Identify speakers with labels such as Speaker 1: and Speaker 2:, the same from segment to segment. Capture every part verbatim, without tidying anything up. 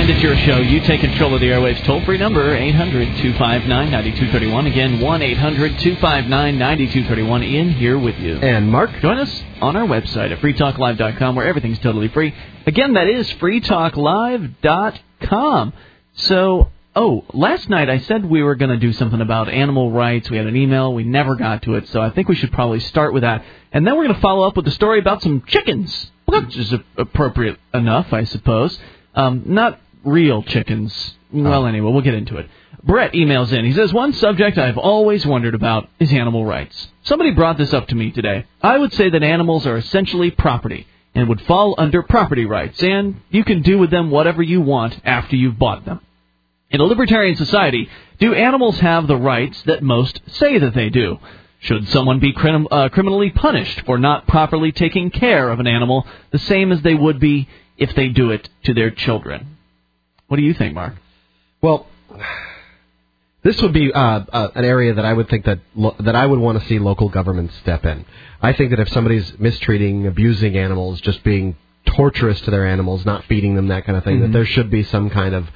Speaker 1: And it's your show. You take control of the airwaves. Toll-free number, eight hundred two five nine nine two three one. Again, one eight hundred two five nine nine two three one. Ian here with you.
Speaker 2: And Mark.
Speaker 1: Join us on our website at free talk live dot com, where everything's totally free. Again, that is free talk live dot com. So, oh, last night I said we were going to do something about animal rights. We had an email. We never got to it, so I think we should probably start with that. And then we're going to follow up with a story about some chickens, which is appropriate enough, I suppose. Um, not real chickens. Well, anyway, we'll get into it. Brett emails in. He says, one subject I've always wondered about is animal rights. Somebody brought this up to me today. I would say that animals are essentially property and would fall under property rights, and you can do with them whatever you want after you've bought them. In a libertarian society, do animals have the rights that most say that they do? Should someone be crim- uh, criminally punished for not properly taking care of an animal, the same as they would be if they do it to their children? What do you think, Mark?
Speaker 2: Well, this would be uh, uh, an area that I would think that lo- that I would want to see local governments step in. I think that if somebody's mistreating, abusing animals, just being torturous to their animals, not feeding them, that kind of thing, mm-hmm. that there should be some kind of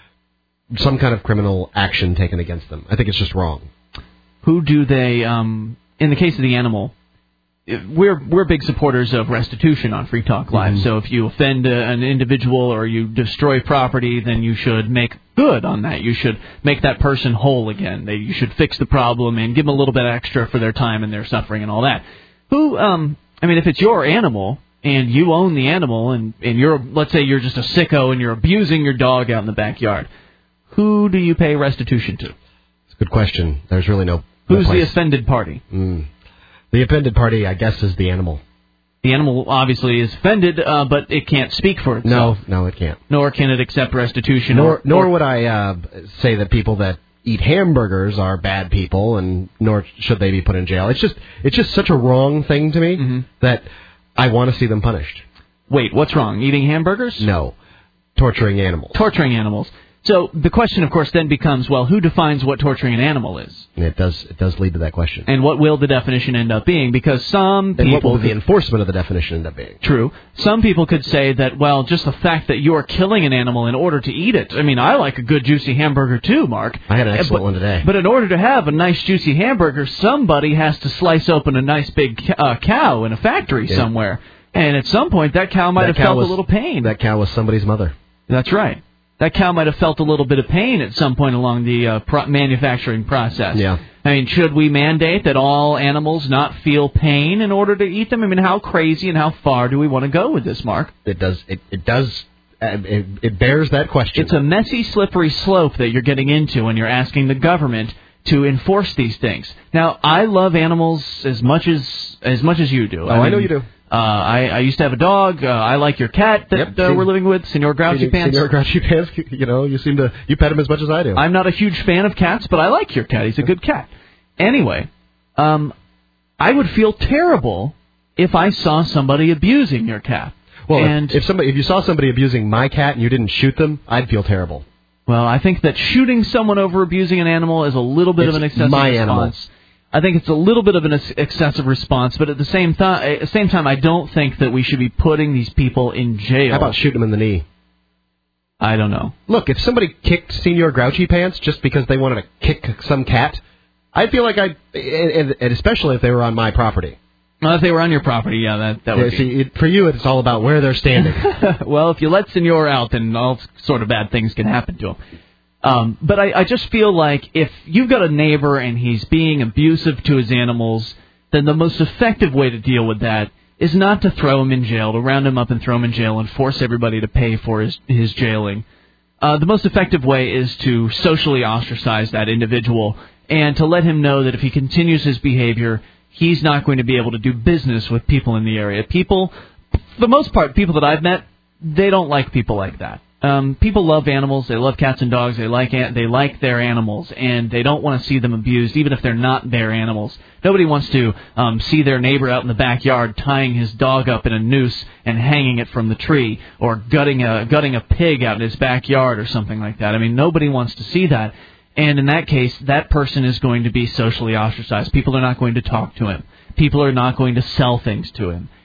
Speaker 2: some kind of criminal action taken against them. I think it's just wrong.
Speaker 1: Who do they, um, in the case of the animal, we're we're big supporters of restitution on Free Talk Live. Mm-hmm. So if you offend a, an individual or you destroy property, then you should make good on that. You should make that person whole again. They, you should fix the problem and give them a little bit extra for their time and their suffering and all that. Who, um, I mean, if it's your animal and you own the animal and, and you're, let's say you're just a sicko and you're abusing your dog out in the backyard, who do you pay restitution to?
Speaker 2: It's a good question. There's really no...
Speaker 1: Who's
Speaker 2: no
Speaker 1: the offended party?
Speaker 2: Mm. The offended party, I guess, is the animal.
Speaker 1: The animal obviously is offended, uh, but it can't speak for itself.
Speaker 2: No, no, it can't.
Speaker 1: Nor can it accept restitution.
Speaker 2: Nor,
Speaker 1: or,
Speaker 2: nor
Speaker 1: or,
Speaker 2: would I uh, say that people that eat hamburgers are bad people, and nor should they be put in jail. It's just, it's just such a wrong thing to me mm-hmm. that I want to see them punished.
Speaker 1: Wait, what's wrong? Eating hamburgers?
Speaker 2: No, torturing animals.
Speaker 1: Torturing animals. So the question, of course, then becomes, well, who defines what torturing an animal is?
Speaker 2: And it does it does lead to that question.
Speaker 1: And what will the definition end up being? Because some people...
Speaker 2: And what will the enforcement of the definition end up being?
Speaker 1: True. Some people could say that, well, just the fact that you're killing an animal in order to eat it. I mean, I like a good juicy hamburger too, Mark.
Speaker 2: I had an excellent
Speaker 1: but,
Speaker 2: one today.
Speaker 1: But in order to have a nice juicy hamburger, somebody has to slice open a nice big uh, cow in a factory yeah. somewhere. And at some point, that cow might
Speaker 2: that
Speaker 1: have
Speaker 2: cow
Speaker 1: felt
Speaker 2: was,
Speaker 1: a little pain.
Speaker 2: That cow was somebody's mother.
Speaker 1: That's right. That cow might have felt a little bit of pain at some point along the uh, pro- manufacturing process.
Speaker 2: Yeah.
Speaker 1: I mean, should we mandate that all animals not feel pain in order to eat them? I mean, how crazy and how far do we want to go with this, Mark?
Speaker 2: It does. It, it does. Uh, it, it bears that question.
Speaker 1: It's a messy, slippery slope that you're getting into when you're asking the government to enforce these things. Now, I love animals as much as as much as you do.
Speaker 2: Oh,
Speaker 1: I, mean,
Speaker 2: I know you do.
Speaker 1: Uh, I, I used to have a dog. Uh, I like your cat that
Speaker 2: yep.
Speaker 1: uh, we're living with, Senor Grouchy Pants.
Speaker 2: Senor Grouchy Pants, you know, you seem to, you pet him as much as I do.
Speaker 1: I'm not a huge fan of cats, but I like your cat. He's a good cat. Anyway, um, I would feel terrible if I saw somebody abusing your cat.
Speaker 2: Well,
Speaker 1: and
Speaker 2: if, if somebody, if you saw somebody abusing my cat and you didn't shoot them, I'd feel terrible.
Speaker 1: Well, I think that shooting someone over abusing an animal is a little bit
Speaker 2: it's
Speaker 1: of an excessive
Speaker 2: my
Speaker 1: response.
Speaker 2: Animal.
Speaker 1: I think it's a little bit of an excessive response, but at the same, th- at the same time, I don't think that we should be putting these people in jail.
Speaker 2: How about shooting them in the knee?
Speaker 1: I don't know.
Speaker 2: Look, if somebody kicked Senor Grouchy Pants just because they wanted to kick some cat, I feel like I, and, and especially if they were on my property.
Speaker 1: Well, if they were on your property, yeah, that that would
Speaker 2: yeah,
Speaker 1: be.
Speaker 2: See, it, for you, it's all about where they're standing.
Speaker 1: Well, if you let Senor out, then all sort of bad things can happen to him. Um, but I, I just feel like if you've got a neighbor and he's being abusive to his animals, then the most effective way to deal with that is not to throw him in jail, to round him up and throw him in jail and force everybody to pay for his, his jailing. Uh, the most effective way is to socially ostracize that individual and to let him know that if he continues his behavior, he's not going to be able to do business with people in the area. People, for the most part, people that I've met, they don't like people like that. Um, people love animals. They love cats and dogs. They like an- they like their animals, and they don't want to see them abused, even if they're not their animals. Nobody wants to um, see their neighbor out in the backyard tying his dog up in a noose and hanging it from the tree, or gutting a gutting a pig out in his backyard or something like that. I mean, nobody wants to see that. And in that case, that person is going to be socially ostracized. People are not going to talk to him. People are not going to sell things to him.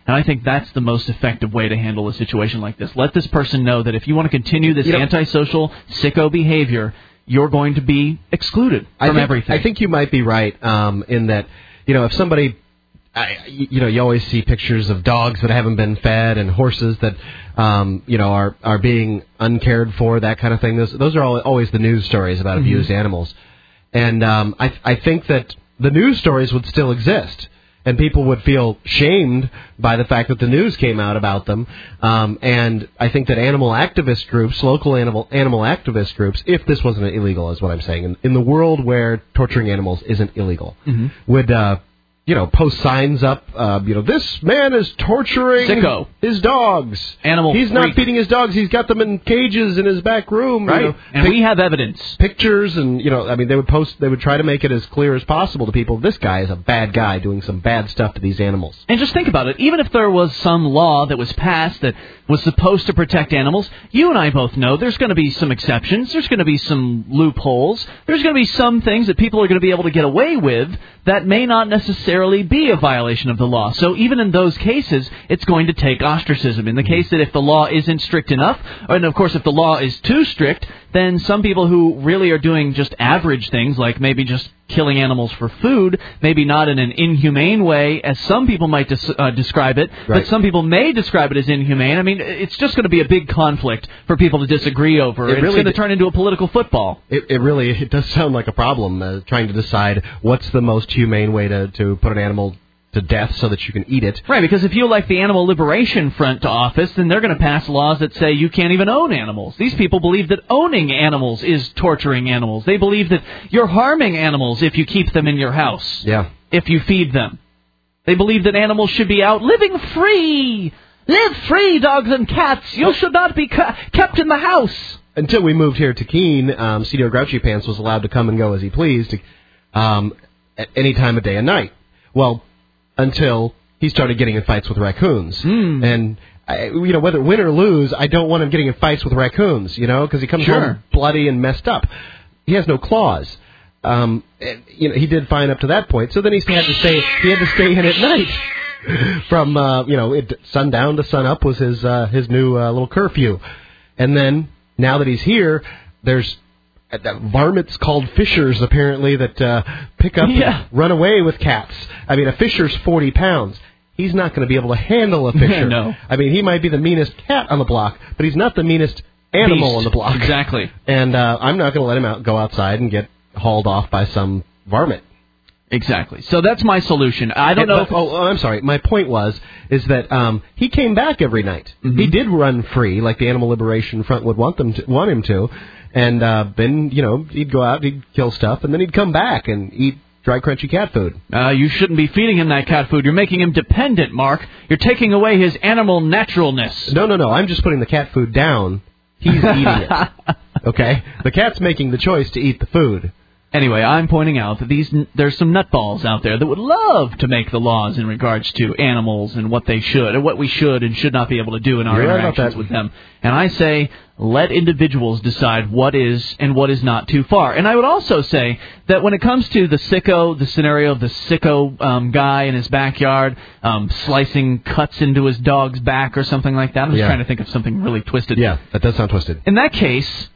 Speaker 1: And I think that's the most effective way to handle a situation like this. Let this person know that if you want to continue this you know, antisocial, sicko behavior, you're going to be excluded from
Speaker 2: I think,
Speaker 1: everything.
Speaker 2: I think you might be right um, in that, you know, if somebody, I, you know, you always see pictures of dogs that haven't been fed and horses that, um, you know, are, are being uncared for, that kind of thing. Those, those are all, always the news stories about mm-hmm. abused animals. And um, I, I think that the news stories would still exist. And people would feel shamed by the fact that the news came out about them. Um, and I think that animal activist groups, local animal animal activist groups, if this wasn't illegal, is what I'm saying, in, in the world where torturing animals isn't illegal, mm-hmm. would, uh, you know, post signs up, uh, you know, this man is torturing
Speaker 1: Sicko.
Speaker 2: his dogs.
Speaker 1: Animal
Speaker 2: He's
Speaker 1: freak.
Speaker 2: not feeding his dogs. He's got them in cages in his back room.
Speaker 1: Right.
Speaker 2: You know,
Speaker 1: and pic- we have evidence.
Speaker 2: Pictures and, you know, I mean, they would post, they would try to make it as clear as possible to people. This guy is a bad guy doing some bad stuff to these animals.
Speaker 1: And just think about it. Even if there was some law that was passed that was supposed to protect animals, you and I both know there's going to be some exceptions. There's going to be some loopholes. There's going to be some things that people are going to be able to get away with that may not necessarily be a violation of the law. So even in those cases, it's going to take ostracism. In the case that if the law isn't strict enough, and of course if the law is too strict, then some people who really are doing just average things, like maybe just killing animals for food, maybe not in an inhumane way, as some people might des- uh, describe it, right. but some people may describe it as inhumane. I mean, it's just going to be a big conflict for people to disagree over. It it's really going to d- turn into a political football.
Speaker 2: It, it really it does sound like a problem, uh, trying to decide what's the most humane way to, to put an animal to death so that you can eat it.
Speaker 1: Right, because if you elect the Animal Liberation Front to office, then they're going to pass laws that say you can't even own animals. These people believe that owning animals is torturing animals. They believe that you're harming animals if you keep them in your house.
Speaker 2: Yeah.
Speaker 1: If you feed them. They believe that animals should be out living free. Live free, dogs and cats. You should not be ca- kept in the house.
Speaker 2: Until we moved here to Keene, um, C D O Grouchy Pants was allowed to come and go as he pleased um, at any time of day and night. Well, until he started getting in fights with raccoons.
Speaker 1: Mm.
Speaker 2: And, I, you know, whether win or lose, I don't want him getting in fights with raccoons, you know, because he comes
Speaker 1: sure.
Speaker 2: home bloody and messed up. He has no claws. Um, and, you know, he did fine up to that point. So then he had to stay. He had to stay in at night from uh, you know it, sundown to sunup was his uh, his new uh, little curfew. And then now that he's here, there's Uh, varmints called fishers, apparently, that uh, pick up
Speaker 1: yeah.
Speaker 2: and run away with cats. I mean, a fisher's forty pounds. He's not going to be able to handle a fisher.
Speaker 1: no.
Speaker 2: I mean, he might be the meanest cat on the block, but he's not the meanest animal
Speaker 1: Beast.
Speaker 2: on the block.
Speaker 1: Exactly.
Speaker 2: And uh, I'm not going to let him out, go outside and get hauled off by some varmint.
Speaker 1: Exactly. So that's my solution. I don't
Speaker 2: and,
Speaker 1: know.
Speaker 2: But, oh, oh, I'm sorry. My point was is that um, he came back every night.
Speaker 1: Mm-hmm.
Speaker 2: He did run free, like the Animal Liberation Front would want them to, want him to. And uh, then, you know, he'd go out, he'd kill stuff, and then he'd come back and eat dry, crunchy cat food.
Speaker 1: Uh, you shouldn't be feeding him that cat food. You're making him dependent, Mark. You're taking away his animal naturalness.
Speaker 2: No, no, no. I'm just putting the cat food down. He's eating it. Okay? The cat's making the choice to eat the food.
Speaker 1: Anyway, I'm pointing out that these there's some nutballs out there that would love to make the laws in regards to animals and what they should, and what we should and should not be able to do in our
Speaker 2: You're
Speaker 1: interactions
Speaker 2: right about that.
Speaker 1: with them. And I say, let individuals decide what is and what is not too far. And I would also say that when it comes to the sicko, the scenario of the sicko um, guy in his backyard um, slicing cuts into his dog's back or something like that, I'm just
Speaker 2: yeah.
Speaker 1: trying to think of something really twisted.
Speaker 2: Yeah, that does sound twisted.
Speaker 1: In that case,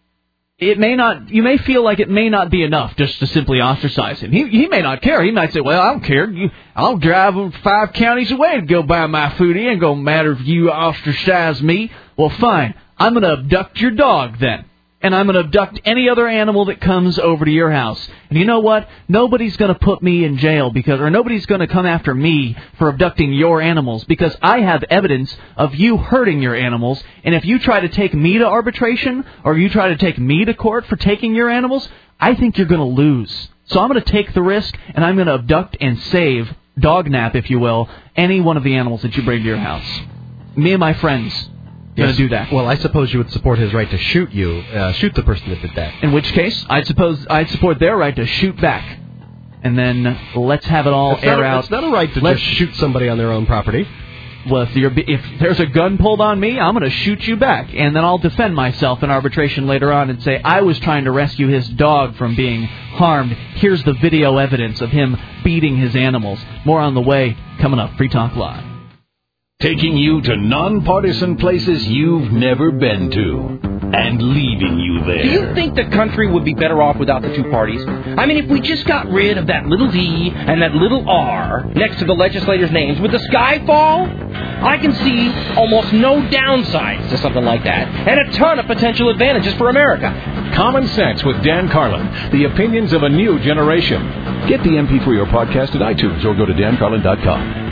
Speaker 1: it may not. You may feel like it may not be enough just to simply ostracize him. He he may not care. He might say, "Well, I don't care. You, I'll drive five counties away to go buy my food. It ain't gonna matter if you ostracize me." Well, fine. I'm gonna abduct your dog then, and I'm gonna abduct any other animal that comes over to your house. And you know what? Nobody's gonna put me in jail because, or nobody's gonna come after me for abducting your animals because I have evidence of you hurting your animals. And if you try to take me to arbitration or you try to take me to court for taking your animals, I think you're gonna lose. So I'm gonna take the risk and I'm gonna abduct and save, dognap, if you will, any one of the animals that you bring to your house. Me and my friends. Going to
Speaker 2: Yes.
Speaker 1: do that.
Speaker 2: Well, I suppose you would support his right to shoot you, uh, shoot the person that did that.
Speaker 1: In which case, I'd suppose I'd support their right to shoot back, and then let's have it all
Speaker 2: It's
Speaker 1: air
Speaker 2: not a,
Speaker 1: out.
Speaker 2: It's not a right to
Speaker 1: let's,
Speaker 2: just shoot somebody on their own property.
Speaker 1: Well, if, you're, if there's a gun pulled on me, I'm going to shoot you back, and then I'll defend myself in arbitration later on and say I was trying to rescue his dog from being harmed. Here's the video evidence of him beating his animals. More on the way. Coming up, Free Talk Live.
Speaker 3: taking you to nonpartisan places you've never been to, and leaving you there.
Speaker 4: Do you think the country would be better off without the two parties? I mean, if we just got rid of that little D and that little R next to the legislators' names, would the sky fall? I can see almost no downsides to something like that, and a ton of potential advantages for America.
Speaker 3: Common Sense with Dan Carlin, the opinions of a new generation. Get the M P three or podcast at iTunes or go to dan carlin dot com.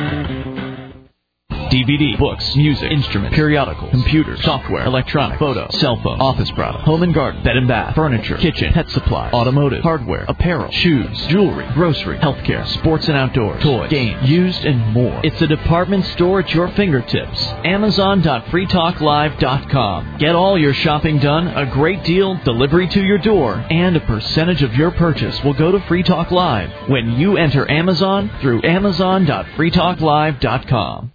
Speaker 1: D V D, books, music, instruments, periodicals, computers, software, electronic, photo, cell phone, office product, home and garden, bed and bath, furniture, kitchen, pet supply, automotive, hardware, apparel, shoes, jewelry, grocery, healthcare, sports and outdoors, toys, games, used, and more. It's a department store at your fingertips. Amazon dot free talk live dot com. Get all your shopping done, a great deal, delivery to your door, and a percentage of your purchase will go to Free Talk Live when you enter Amazon through Amazon dot free talk live dot com.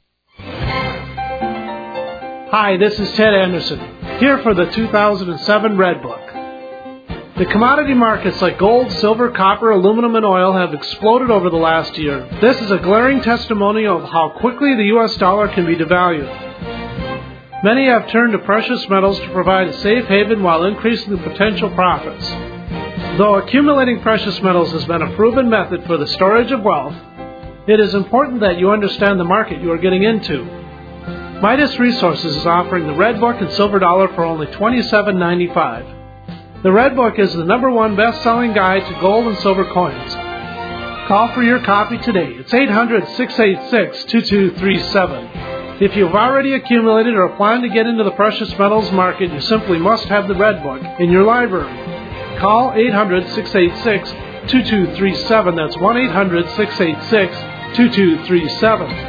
Speaker 5: Hi, this is Ted Anderson, here for the two thousand seven Red Book. The commodity markets like gold, silver, copper, aluminum, and oil have exploded over the last year. This is a glaring testimonial of how quickly the U S dollar can be devalued. Many have turned to precious metals to provide a safe haven while increasing the potential profits. Though accumulating precious metals has been a proven method for the storage of wealth, it is important that you understand the market you are getting into. Midas Resources is offering the Red Book and Silver Dollar for only twenty-seven ninety-five. The Red Book is the number one best-selling guide to gold and silver coins. Call for your copy today. It's eight hundred, six eight six, two two three seven. If you've already accumulated or plan to get into the precious metals market, you simply must have the Red Book in your library. Call eight hundred, six eight six, two two three seven. That's one eight hundred, six eight six, two two three seven.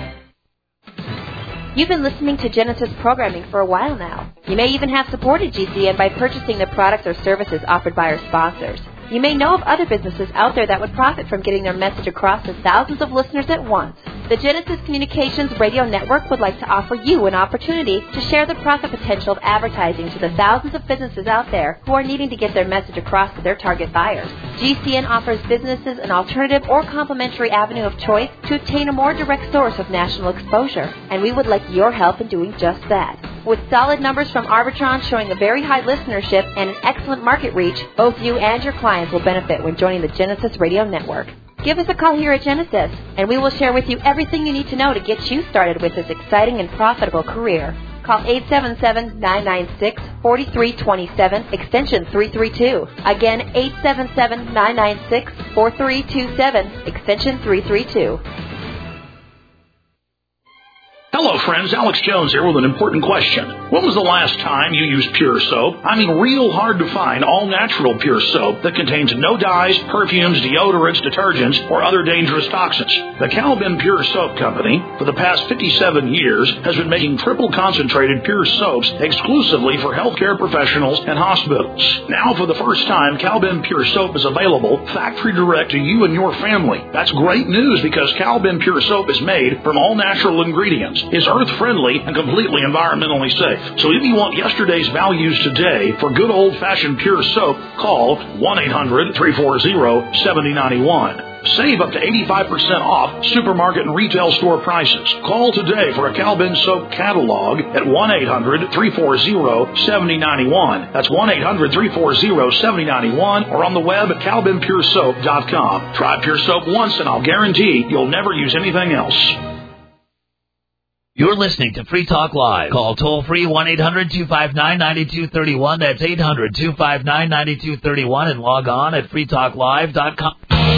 Speaker 6: You've been listening to Genesis programming for a while now. You may even have supported G C N by purchasing the products or services offered by our sponsors. You may know of other businesses out there that would profit from getting their message across to thousands of listeners at once. The Genesis Communications Radio Network would like to offer you an opportunity to share the profit potential of advertising to the thousands of businesses out there who are needing to get their message across to their target buyers. G C N offers businesses an alternative or complementary avenue of choice to obtain a more direct source of national exposure, and we would like your help in doing just that. With solid numbers from Arbitron showing a very high listenership and an excellent market reach, both you and your clients will benefit when joining the Genesis Radio Network. Give us a call here at Genesis, and we will share with you everything you need to know to get you started with this exciting and profitable career. Call eight seven seven, nine nine six, four three two seven, extension three three two. Again, eight seven seven, nine nine six, four three two seven, extension three three two.
Speaker 7: Hello, friends. Alex Jones here with an important question. When was the last time you used Pure Soap? I mean, real hard to find all-natural Pure Soap that contains no dyes, perfumes, deodorants, detergents, or other dangerous toxins. The Calvin Pure Soap Company, for the past fifty-seven years, has been making triple-concentrated Pure Soaps exclusively for healthcare professionals and hospitals. Now, for the first time, Calvin Pure Soap is available factory direct to you and your family. That's great news because Calvin Pure Soap is made from all-natural ingredients, is earth-friendly, and completely environmentally safe. So if you want yesterday's values today for good old-fashioned pure soap, call one eight hundred, three four zero, seven zero nine one. Save up to eighty-five percent off supermarket and retail store prices. Call today for a Calvin Soap catalog at one eight hundred, three four zero, seven zero nine one. That's one eight hundred, three four zero, seven zero nine one, or on the web at calvin pure soap dot com. Try Pure Soap once and I'll guarantee you'll never use anything else.
Speaker 8: You're listening to Free Talk Live. Call toll-free one eight hundred, two five nine, nine two three one. That's eight hundred, two five nine, nine two three one. And log on at free talk live dot com.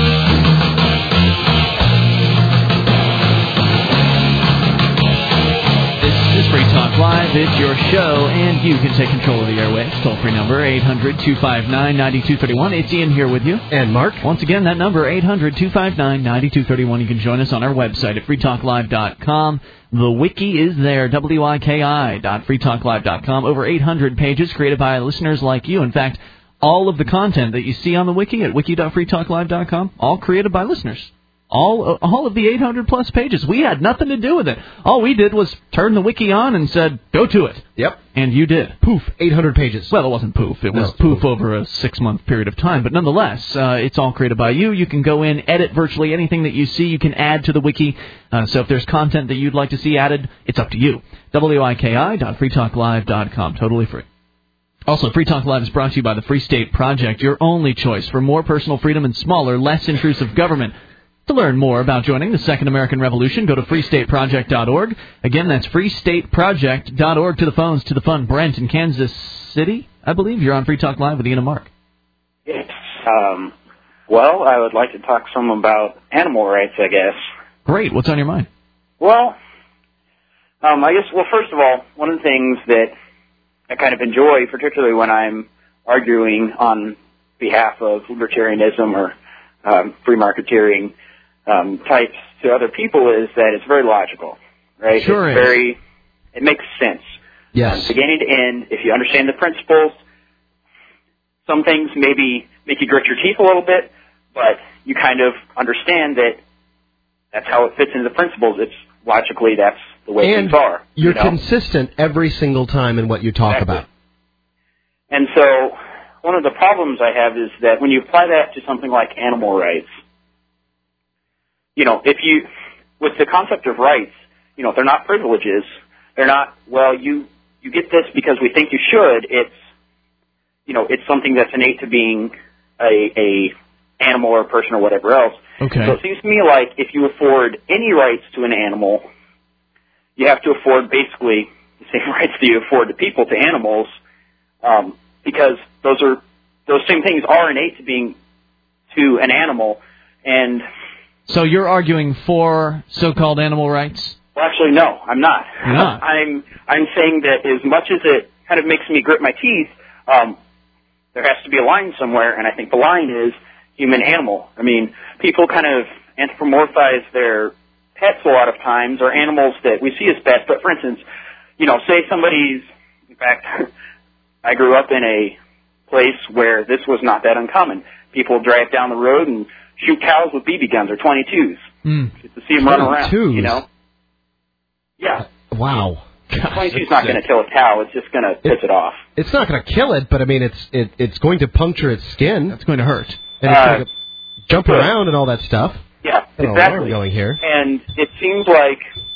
Speaker 1: This is Free Talk Live. It's your show, and you can take control of the airwaves. Toll-free number, eight hundred, two five nine, nine two three one. It's Ian here with you.
Speaker 2: And Mark.
Speaker 1: Once again, that number, eight hundred, two five nine, nine two three one. You can join us on our website at free talk live dot com. The wiki is there, W I K I dot free talk live dot com. Over eight hundred pages created by listeners like you. In fact, all of the content that you see on the wiki at wiki dot free talk live dot com, all created by listeners. All all of the eight hundred plus pages. We had nothing to do with it. All we did was turn the wiki on and said, go to it.
Speaker 2: Yep.
Speaker 1: And you did.
Speaker 2: Poof, eight hundred pages.
Speaker 1: Well, it wasn't poof. It was
Speaker 2: no,
Speaker 1: poof,
Speaker 2: poof
Speaker 1: over a six-month period of time. But nonetheless, uh, it's all created by you. You can go in, edit virtually anything that you see. You can add to the wiki. Uh, so if there's content that you'd like to see added, it's up to you. W I K I dot free talk live dot com. Totally free. Also, Free Talk Live is brought to you by the Free State Project, your only choice for more personal freedom and smaller, less intrusive government. To learn more about joining the Second American Revolution, go to free state project dot org. Again, that's free state project dot org. To the phones, to the fun. Brent in Kansas City, I believe. You're on Free Talk Live with Ian and Mark.
Speaker 9: Yes. Um, well, I would like to talk some about animal rights, I guess.
Speaker 1: Great. What's on your mind?
Speaker 9: Well, um, I guess, well, first of all, one of the things that I kind of enjoy, particularly when I'm arguing on behalf of libertarianism or um, free marketeering um, types to other people, is that it's very logical, right?
Speaker 1: Sure
Speaker 9: it's
Speaker 1: is.
Speaker 9: very, it makes sense.
Speaker 2: Yes.
Speaker 9: Um, beginning to end, if you understand the principles, some things maybe make you grit your teeth a little bit, but you kind of understand that that's how it fits into the principles. It's logically, that's the way
Speaker 2: and
Speaker 9: things are.
Speaker 2: You're
Speaker 9: you know?
Speaker 2: consistent every single time in what you talk
Speaker 9: Exactly.
Speaker 2: about.
Speaker 9: And so one of the problems I have is that when you apply that to something like animal rights, you know, if you, with the concept of rights, you know, they're not privileges. They're not, well, you, you get this because we think you should. It's, you know, it's something that's innate to being a, a animal or a person or whatever else.
Speaker 1: Okay.
Speaker 9: So it seems to me like if you afford any rights to an animal, you have to afford basically the same rights that you afford to people, to animals, um, because those are, those same things are innate to being, to an animal. And
Speaker 1: so you're arguing for so-called animal rights?
Speaker 9: Well, actually, no, I'm not.
Speaker 1: You're not.
Speaker 9: I'm I'm saying that as much as it kind of makes me grit my teeth, um, there has to be a line somewhere, and I think the line is human-animal. I mean, people kind of anthropomorphize their pets a lot of times, or animals that we see as pets. But for instance, you know, say somebody's, in fact, I grew up in a place where this was not that uncommon. People drive down the road and shoot cows with B B guns or twenty-twos.
Speaker 1: Mm.
Speaker 9: Just to see them run around,
Speaker 2: twenty-twos?
Speaker 9: you know? Yeah.
Speaker 2: Wow.
Speaker 9: twenty-two's not going to kill a cow. It's just going to piss it off.
Speaker 2: It's not going to kill it, but I mean, it's it, it's going to puncture its skin.
Speaker 1: That's going to hurt.
Speaker 2: And it's
Speaker 9: Uh,
Speaker 2: going to jump around and all that stuff.
Speaker 9: Yeah,
Speaker 2: Got an
Speaker 9: exactly.
Speaker 2: alarm going here.
Speaker 9: And it seems like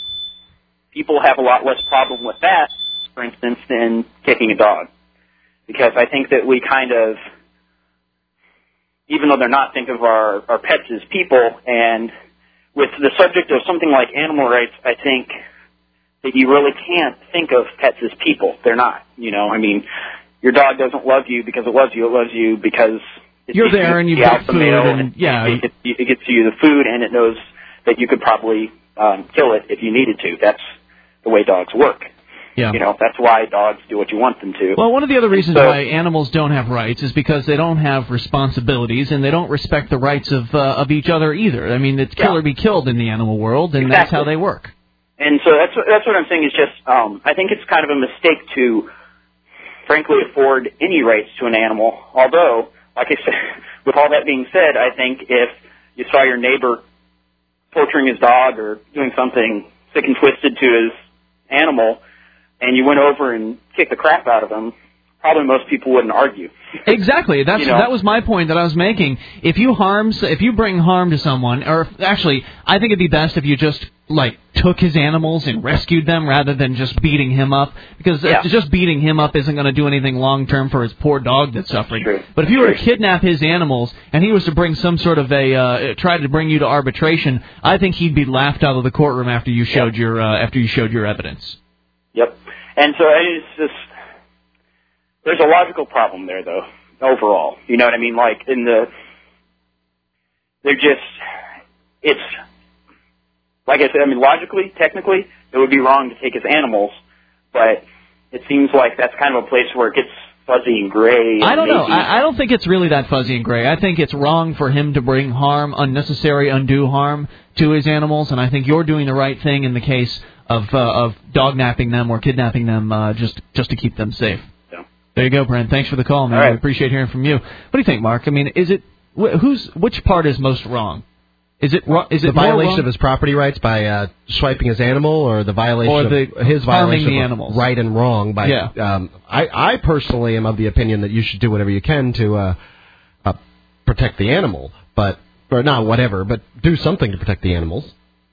Speaker 9: people have a lot less problem with that, for instance, than kicking a dog. Because I think that we kind of, even though they're not, think of our, our pets as people. And with the subject of something like animal rights, I think that you really can't think of pets as people. They're not. You know, I mean, your dog doesn't love you because it loves you. It loves you because it
Speaker 1: You're
Speaker 9: sees
Speaker 1: there and you
Speaker 9: the
Speaker 1: get
Speaker 9: alpha
Speaker 1: food
Speaker 9: male,
Speaker 1: and- yeah.
Speaker 9: it, it, it gets you the food, and it knows that you could probably um, kill it if you needed to. That's the way dogs work.
Speaker 1: Yeah.
Speaker 9: You know, that's why dogs do what you want them to.
Speaker 1: Well, one of the other reasons
Speaker 9: So-
Speaker 1: why animals don't have rights is because they don't have responsibilities and they don't respect the rights of uh, of each other either. I mean, it's kill
Speaker 9: Yeah.
Speaker 1: or be killed in the animal world, and that's
Speaker 9: Exactly.
Speaker 1: how they work.
Speaker 9: And so that's what, that's what I'm saying is just, um, I think it's kind of a mistake to, frankly, afford any rights to an animal. Although, like I said, with all that being said, I think if you saw your neighbor torturing his dog or doing something sick and twisted to his animal, and you went over and kicked the crap out of him, probably most people wouldn't argue.
Speaker 1: Exactly. That's
Speaker 9: You know?
Speaker 1: that was my point that I was making. If you harm, if you bring harm to someone, or if, actually, I think it'd be best if you just like took his animals and rescued them rather than just beating him up, because
Speaker 9: Yeah.
Speaker 1: just beating him up isn't going to do anything long term for his poor dog that's suffering.
Speaker 9: True.
Speaker 1: But if you were to
Speaker 9: True.
Speaker 1: kidnap his animals and he was to bring some sort of a uh, try to bring you to arbitration, I think he'd be laughed out of the courtroom after you showed
Speaker 9: Yeah.
Speaker 1: your uh, after you showed your evidence.
Speaker 9: Yep. And so it's just, there's a logical problem there, though, overall. You know what I mean? Like, in the, they're just, it's, like I said, I mean, logically, technically, it would be wrong to take his animals, but it seems like that's kind of a place where it gets fuzzy and gray. And
Speaker 1: I don't know.
Speaker 9: maybe-
Speaker 1: I, I don't think it's really that fuzzy and gray. I think it's wrong for him to bring harm, unnecessary, undue harm to his animals, and I think you're doing the right thing in the case of uh, of dog napping them or kidnapping them uh, just just to keep them safe.
Speaker 9: Yeah.
Speaker 1: There you go, Brent. Thanks for the call, man.
Speaker 9: All right.
Speaker 1: We appreciate hearing from you. What do you think, Mark? I mean, is it wh- who's which part is most wrong? Is it ro- is it
Speaker 2: the violation
Speaker 1: wrong?
Speaker 2: of his property rights by uh, swiping his animal, or the violation
Speaker 1: or the,
Speaker 2: of his violation
Speaker 1: the
Speaker 2: of
Speaker 1: animals.
Speaker 2: right and wrong? By
Speaker 1: yeah.
Speaker 2: um, I, I personally am of the opinion that you should do whatever you can to uh, uh, protect the animal, but or not whatever, but do something to protect the animals.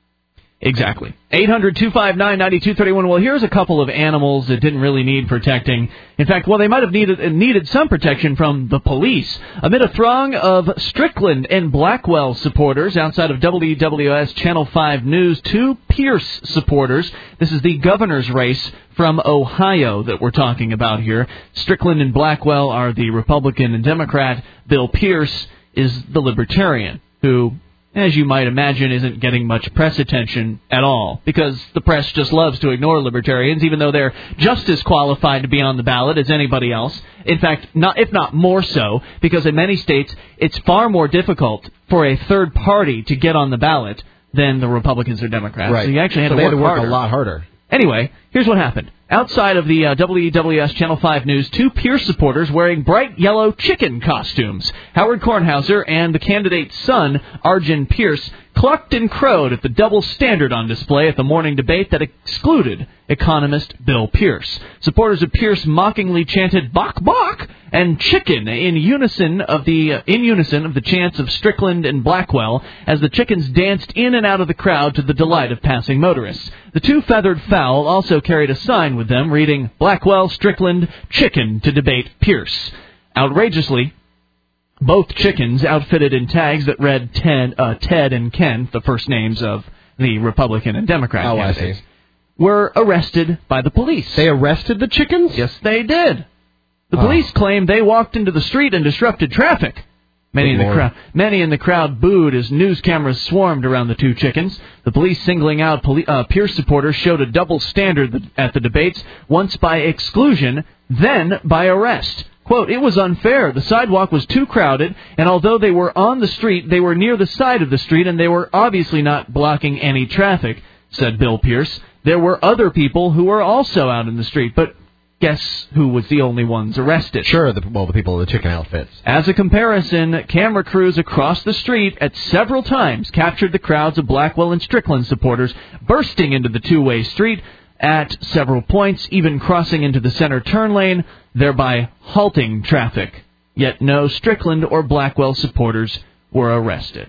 Speaker 1: Exactly. eight hundred two five nine nine two three one. Well, here's a couple of animals that didn't really need protecting. In fact, well, they might have needed needed some protection from the police. Amid a throng of Strickland and Blackwell supporters outside of W W S Channel five News, two Pierce supporters. This is the governor's race from Ohio that we're talking about here. Strickland and Blackwell are the Republican and Democrat. Bill Pierce is the Libertarian, who, as you might imagine, isn't getting much press attention at all, because the press just loves to ignore libertarians, even though they're just as qualified to be on the ballot as anybody else. In fact, not if not more so, because in many states, it's far more difficult for a third party to get on the ballot than the Republicans or Democrats.
Speaker 2: Right.
Speaker 1: So you actually had
Speaker 2: so
Speaker 1: to
Speaker 2: they
Speaker 1: work,
Speaker 2: had to work
Speaker 1: harder.
Speaker 2: a lot harder.
Speaker 1: Anyway, here's what happened. Outside of the uh, W W S Channel five News, two Pierce supporters wearing bright yellow chicken costumes. Howard Kornhauser and the candidate's son, Arjun Pierce, clucked and crowed at the double standard on display at the morning debate that excluded economist Bill Pierce. Supporters of Pierce mockingly chanted "Bok Bok" and "Chicken" in unison of the uh, in unison of the chants of Strickland and Blackwell as the chickens danced in and out of the crowd to the delight of passing motorists. The two feathered fowl also carried a sign with them reading "Blackwell, Strickland, Chicken to debate Pierce." Outrageously, both chickens, outfitted in tags that read Ted, uh, Ted and Ken, the first names of the Republican and Democrat
Speaker 2: oh,
Speaker 1: candidates,
Speaker 2: I see.
Speaker 1: were arrested by the police.
Speaker 2: They arrested the chickens?
Speaker 1: Yes, they did. The
Speaker 2: Oh.
Speaker 1: police claimed they walked into the street and disrupted traffic. Many in, the crowd, many in the crowd booed as news cameras swarmed around the two chickens. The police singling out poli- uh, Pierce supporters showed a double standard at the debates, once by exclusion, then by arrest. Quote, "It was unfair. The sidewalk was too crowded, and although they were on the street, they were near the side of the street, and they were obviously not blocking any traffic," said Bill Pierce. "There were other people who were also out in the street, but guess who was the only ones arrested?"
Speaker 2: Sure, the, well, the people in the chicken outfits.
Speaker 1: As a comparison, camera crews across the street at several times captured the crowds of Blackwell and Strickland supporters bursting into the two-way street at several points, even crossing into the center turn lane, thereby halting traffic. Yet no Strickland or Blackwell supporters were arrested.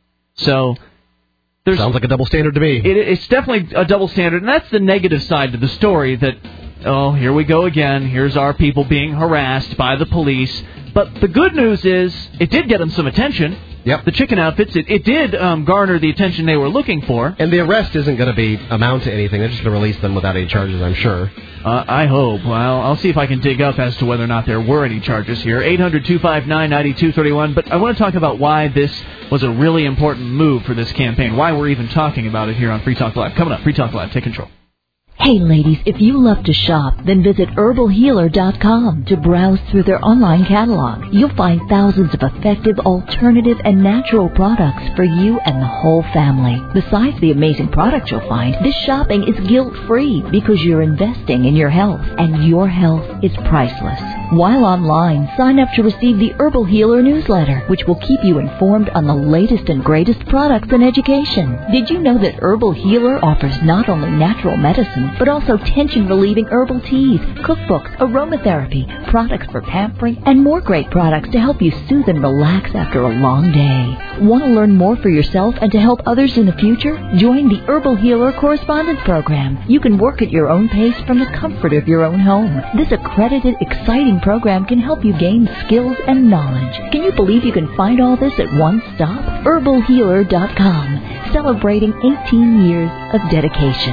Speaker 1: So, there's...
Speaker 2: Sounds like a double standard to me.
Speaker 1: It, it's definitely a double standard, and that's the negative side to the story, that, oh, here we go again, here's our people being harassed by the police. But the good news is, it did get them some attention.
Speaker 2: Yep.
Speaker 1: The chicken outfits, it, it did um, garner the attention they were looking for.
Speaker 2: And the arrest isn't going to be amount to anything. They're just going to release them without any charges, I'm sure.
Speaker 1: Uh, I hope. Well, I'll see if I can dig up as to whether or not there were any charges here. eight hundred two five nine nine two three one. But I want to talk about why this was a really important move for this campaign, why we're even talking about it here on Free Talk Live. Coming up, Free Talk Live, take control.
Speaker 10: Hey ladies, if you love to shop, then visit herbal healer dot com to browse through their online catalog. You'll find thousands of effective, alternative, and natural products for you and the whole family. Besides the amazing products you'll find, this shopping is guilt-free because you're investing in your health, and your health is priceless. While online, sign up to receive the Herbal Healer newsletter, which will keep you informed on the latest and greatest products and education. Did you know that Herbal Healer offers not only natural medicine, but also tension-relieving herbal teas, cookbooks, aromatherapy, products for pampering, and more great products to help you soothe and relax after a long day. Want to learn more for yourself and to help others in the future? Join the Herbal Healer Correspondence Program. You can work at your own pace from the comfort of your own home. This accredited, exciting program can help you gain skills and knowledge. Can you believe you can find all this at one stop? herbal healer dot com, celebrating eighteen years of dedication.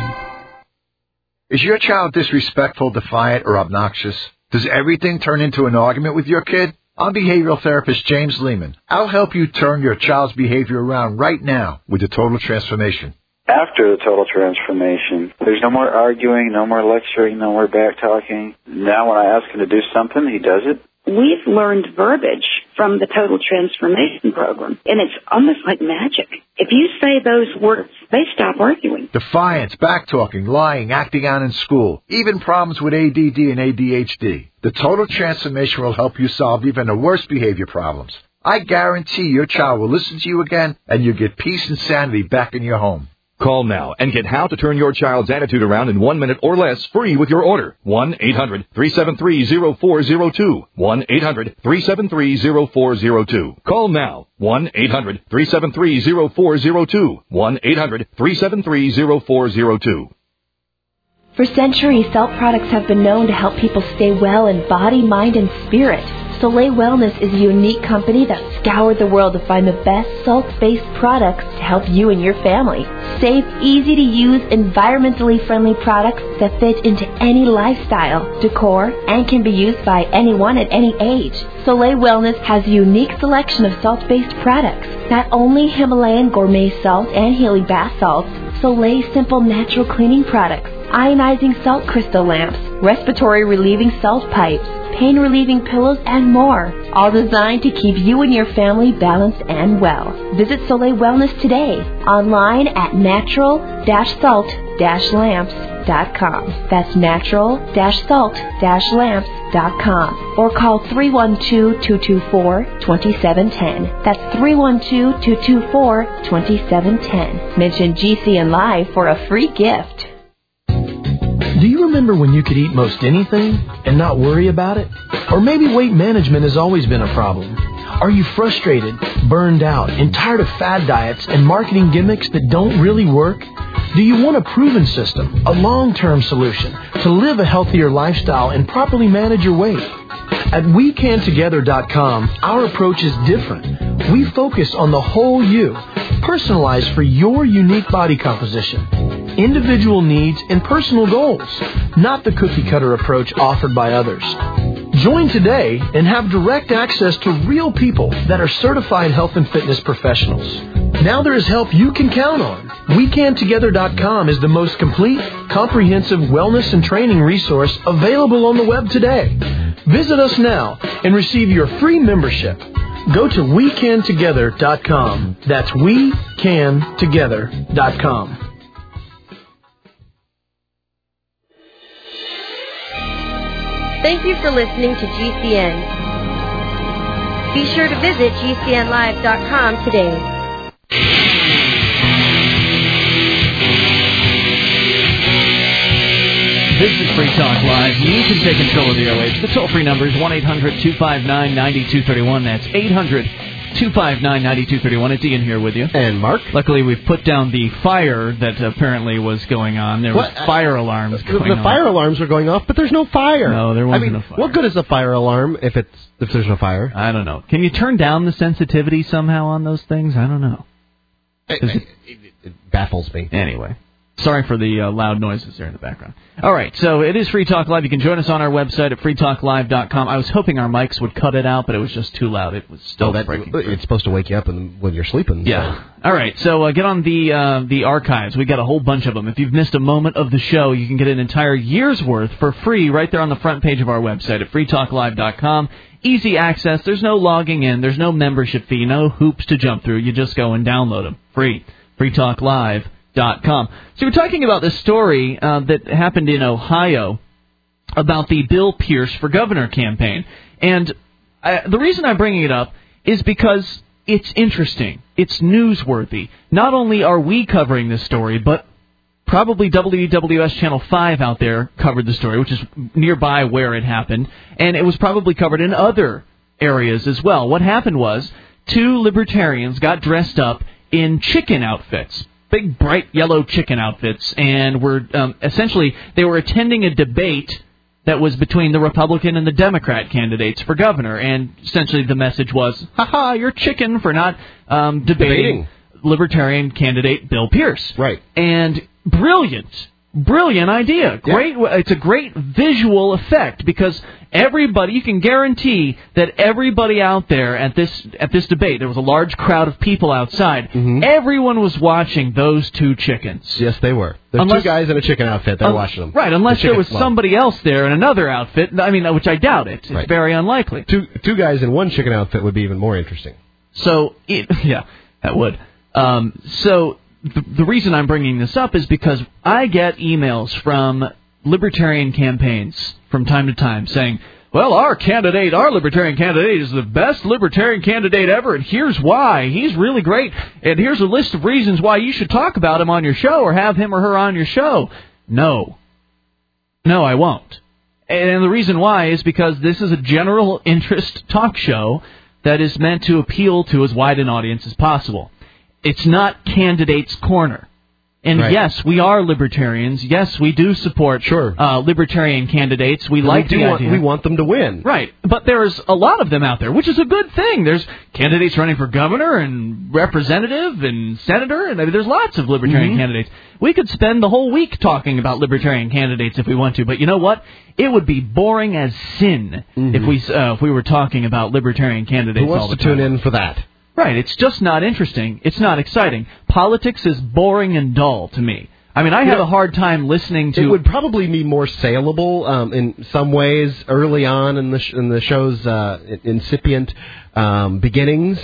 Speaker 11: Is your child disrespectful, defiant, or obnoxious? Does everything turn into an argument with your kid? I'm behavioral therapist James Lehman. I'll help you turn your child's behavior around right now with the Total Transformation.
Speaker 12: After the Total Transformation, there's no more arguing, no more lecturing, no more back-talking. Now when I ask him to do something, he does it.
Speaker 13: We've learned verbiage from the Total Transformation Program, and it's almost like magic. If you say those words, they stop arguing.
Speaker 11: Defiance, back-talking, lying, acting out in school, even problems with A D D and A D H D. The Total Transformation will help you solve even the worst behavior problems. I guarantee your child will listen to you again, and you'll get peace and sanity back in your home.
Speaker 14: Call now and get how to turn your child's attitude around in one minute or less free with your order. one eight hundred three seven three zero four zero two. one eight hundred three seven three zero four zero two. Call now. one eight hundred three seven three zero four zero two. one eight hundred three seven three zero four zero two.
Speaker 6: For centuries, salt products have been known to help people stay well in body, mind, and spirit. Soleil Wellness is a unique company that scoured the world to find the best salt-based products to help you and your family. Safe, easy-to-use, environmentally friendly products that fit into any lifestyle, decor, and can be used by anyone at any age. Soleil Wellness has a unique selection of salt-based products. Not only Himalayan gourmet salt and Healy bath salts, Soleil simple natural cleaning products, ionizing salt crystal lamps, respiratory relieving salt pipes, pain relieving pillows, and more, all designed to keep you and your family balanced and well. Visit Soleil Wellness today, online at natural dash salt dash lamps dot com. That's natural dash salt dash lamps dot com. Or call three one two, two two four, two seven one zero. That's three one two, two two four, two seven one zero. Mention G C N Live for a free gift.
Speaker 15: Do you remember when you could eat most anything and not worry about it? Or maybe weight management has always been a problem. Are you frustrated, burned out, and tired of fad diets and marketing gimmicks that don't really work? Do you want a proven system, a long-term solution to live a healthier lifestyle and properly manage your weight? At we can together dot com, our approach is different. We focus on the whole you, personalized for your unique body composition, individual needs, and personal goals, not the cookie-cutter approach offered by others. Join today and have direct access to real people that are certified health and fitness professionals. Now there is help you can count on. we can together dot com is the most complete, comprehensive wellness and training resource available on the web today. Visit us now and receive your free membership. Go to we can together dot com. That's we can together dot com.
Speaker 6: Thank you for listening to G C N. Be sure to visit G C N live dot com today.
Speaker 1: This is Free Talk Live. You can take control of the airwaves. The toll-free number is one eight hundred two five nine nine two three one. That's eight hundred two five nine nine two three one. It's Ian here with you.
Speaker 2: And Mark.
Speaker 1: Luckily, we've put down the fire that apparently was going on. There was
Speaker 2: what?
Speaker 1: fire alarms going
Speaker 2: the
Speaker 1: on.
Speaker 2: The fire alarms are going off, but there's no fire.
Speaker 1: No, there wasn't
Speaker 2: I mean,
Speaker 1: a fire.
Speaker 2: What good is a fire alarm if it's if there's no fire?
Speaker 1: I don't know. Can you turn down the sensitivity somehow on those things? I don't know.
Speaker 2: It, it, it, it baffles me.
Speaker 1: Anyway. Sorry for the uh, loud noises there in the background. All right, so it is Free Talk Live. You can join us on our website at free talk live dot com. I was hoping our mics would cut it out, but it was just too loud. It was still
Speaker 2: oh, that,
Speaker 1: breaking.
Speaker 2: It's supposed to wake you up when you're sleeping.
Speaker 1: Yeah.
Speaker 2: So.
Speaker 1: All right, so uh, get on the uh, the archives. We got a whole bunch of them. If you've missed a moment of the show, you can get an entire year's worth for free right there on the front page of our website at free talk live dot com. Easy access. There's no logging in. There's no membership fee. No hoops to jump through. You just go and download them. Free. free talk live dot com. So we're talking about this story uh, that happened in Ohio about the Bill Pierce for Governor campaign. And I, the reason I'm bringing it up is because it's interesting. It's newsworthy. Not only are we covering this story, but probably W W S Channel five out there covered the story, which is nearby where it happened. And it was probably covered in other areas as well. What happened was two libertarians got dressed up in chicken outfits. Big, bright yellow chicken outfits, and were um, essentially, they were attending a debate that was between the Republican and the Democrat candidates for governor, and essentially the message was, ha-ha, you're chicken for not um, debating, debating Libertarian candidate Bill Pierce.
Speaker 2: Right.
Speaker 1: And brilliant, brilliant idea. Great. Yeah. It's a great visual effect because everybody, you can guarantee that everybody out there at this at this debate, there was a large crowd of people outside.
Speaker 2: Mm-hmm.
Speaker 1: Everyone was watching those two chickens.
Speaker 2: Yes, they were. There's
Speaker 1: unless,
Speaker 2: two guys in a chicken outfit. They're um, watching them.
Speaker 1: Right, unless
Speaker 2: the
Speaker 1: there was
Speaker 2: club.
Speaker 1: somebody else there in another outfit. I mean, which I doubt it. It's
Speaker 2: right.
Speaker 1: very unlikely.
Speaker 2: Two two guys in one chicken outfit would be even more interesting.
Speaker 1: So, it, yeah, that would. Um, so the, the reason I'm bringing this up is because I get emails from libertarian campaigns from time to time saying, well, our candidate, our Libertarian candidate is the best Libertarian candidate ever, and here's why. He's really great, and here's a list of reasons why you should talk about him on your show or have him or her on your show. No. No, I won't. And the reason why is because this is a general interest talk show that is meant to appeal to as wide an audience as possible. It's not Candidate's Corner. And
Speaker 2: Right.
Speaker 1: yes, we are libertarians. Yes, we do support
Speaker 2: sure.
Speaker 1: uh, libertarian candidates. We
Speaker 2: And
Speaker 1: like
Speaker 2: we do
Speaker 1: the
Speaker 2: want,
Speaker 1: idea.
Speaker 2: we want them to win.
Speaker 1: Right. But there's a lot of them out there, which is a good thing. There's candidates running for governor and representative and senator, and I mean, there's lots of libertarian
Speaker 2: Mhm.
Speaker 1: candidates. We could spend the whole week talking about libertarian candidates if we want to, but you know what? It would be boring as sin
Speaker 2: Mhm.
Speaker 1: if we uh, if we were talking about libertarian candidates
Speaker 2: Who wants
Speaker 1: all the
Speaker 2: to tune
Speaker 1: time.
Speaker 2: in for that?
Speaker 1: Right. It's just not interesting. It's not exciting. Politics is boring and dull to me. I mean, I
Speaker 2: You
Speaker 1: have
Speaker 2: know,
Speaker 1: a hard time listening to...
Speaker 2: It would probably be more saleable um, in some ways early on in the sh- in the show's uh, incipient um, beginnings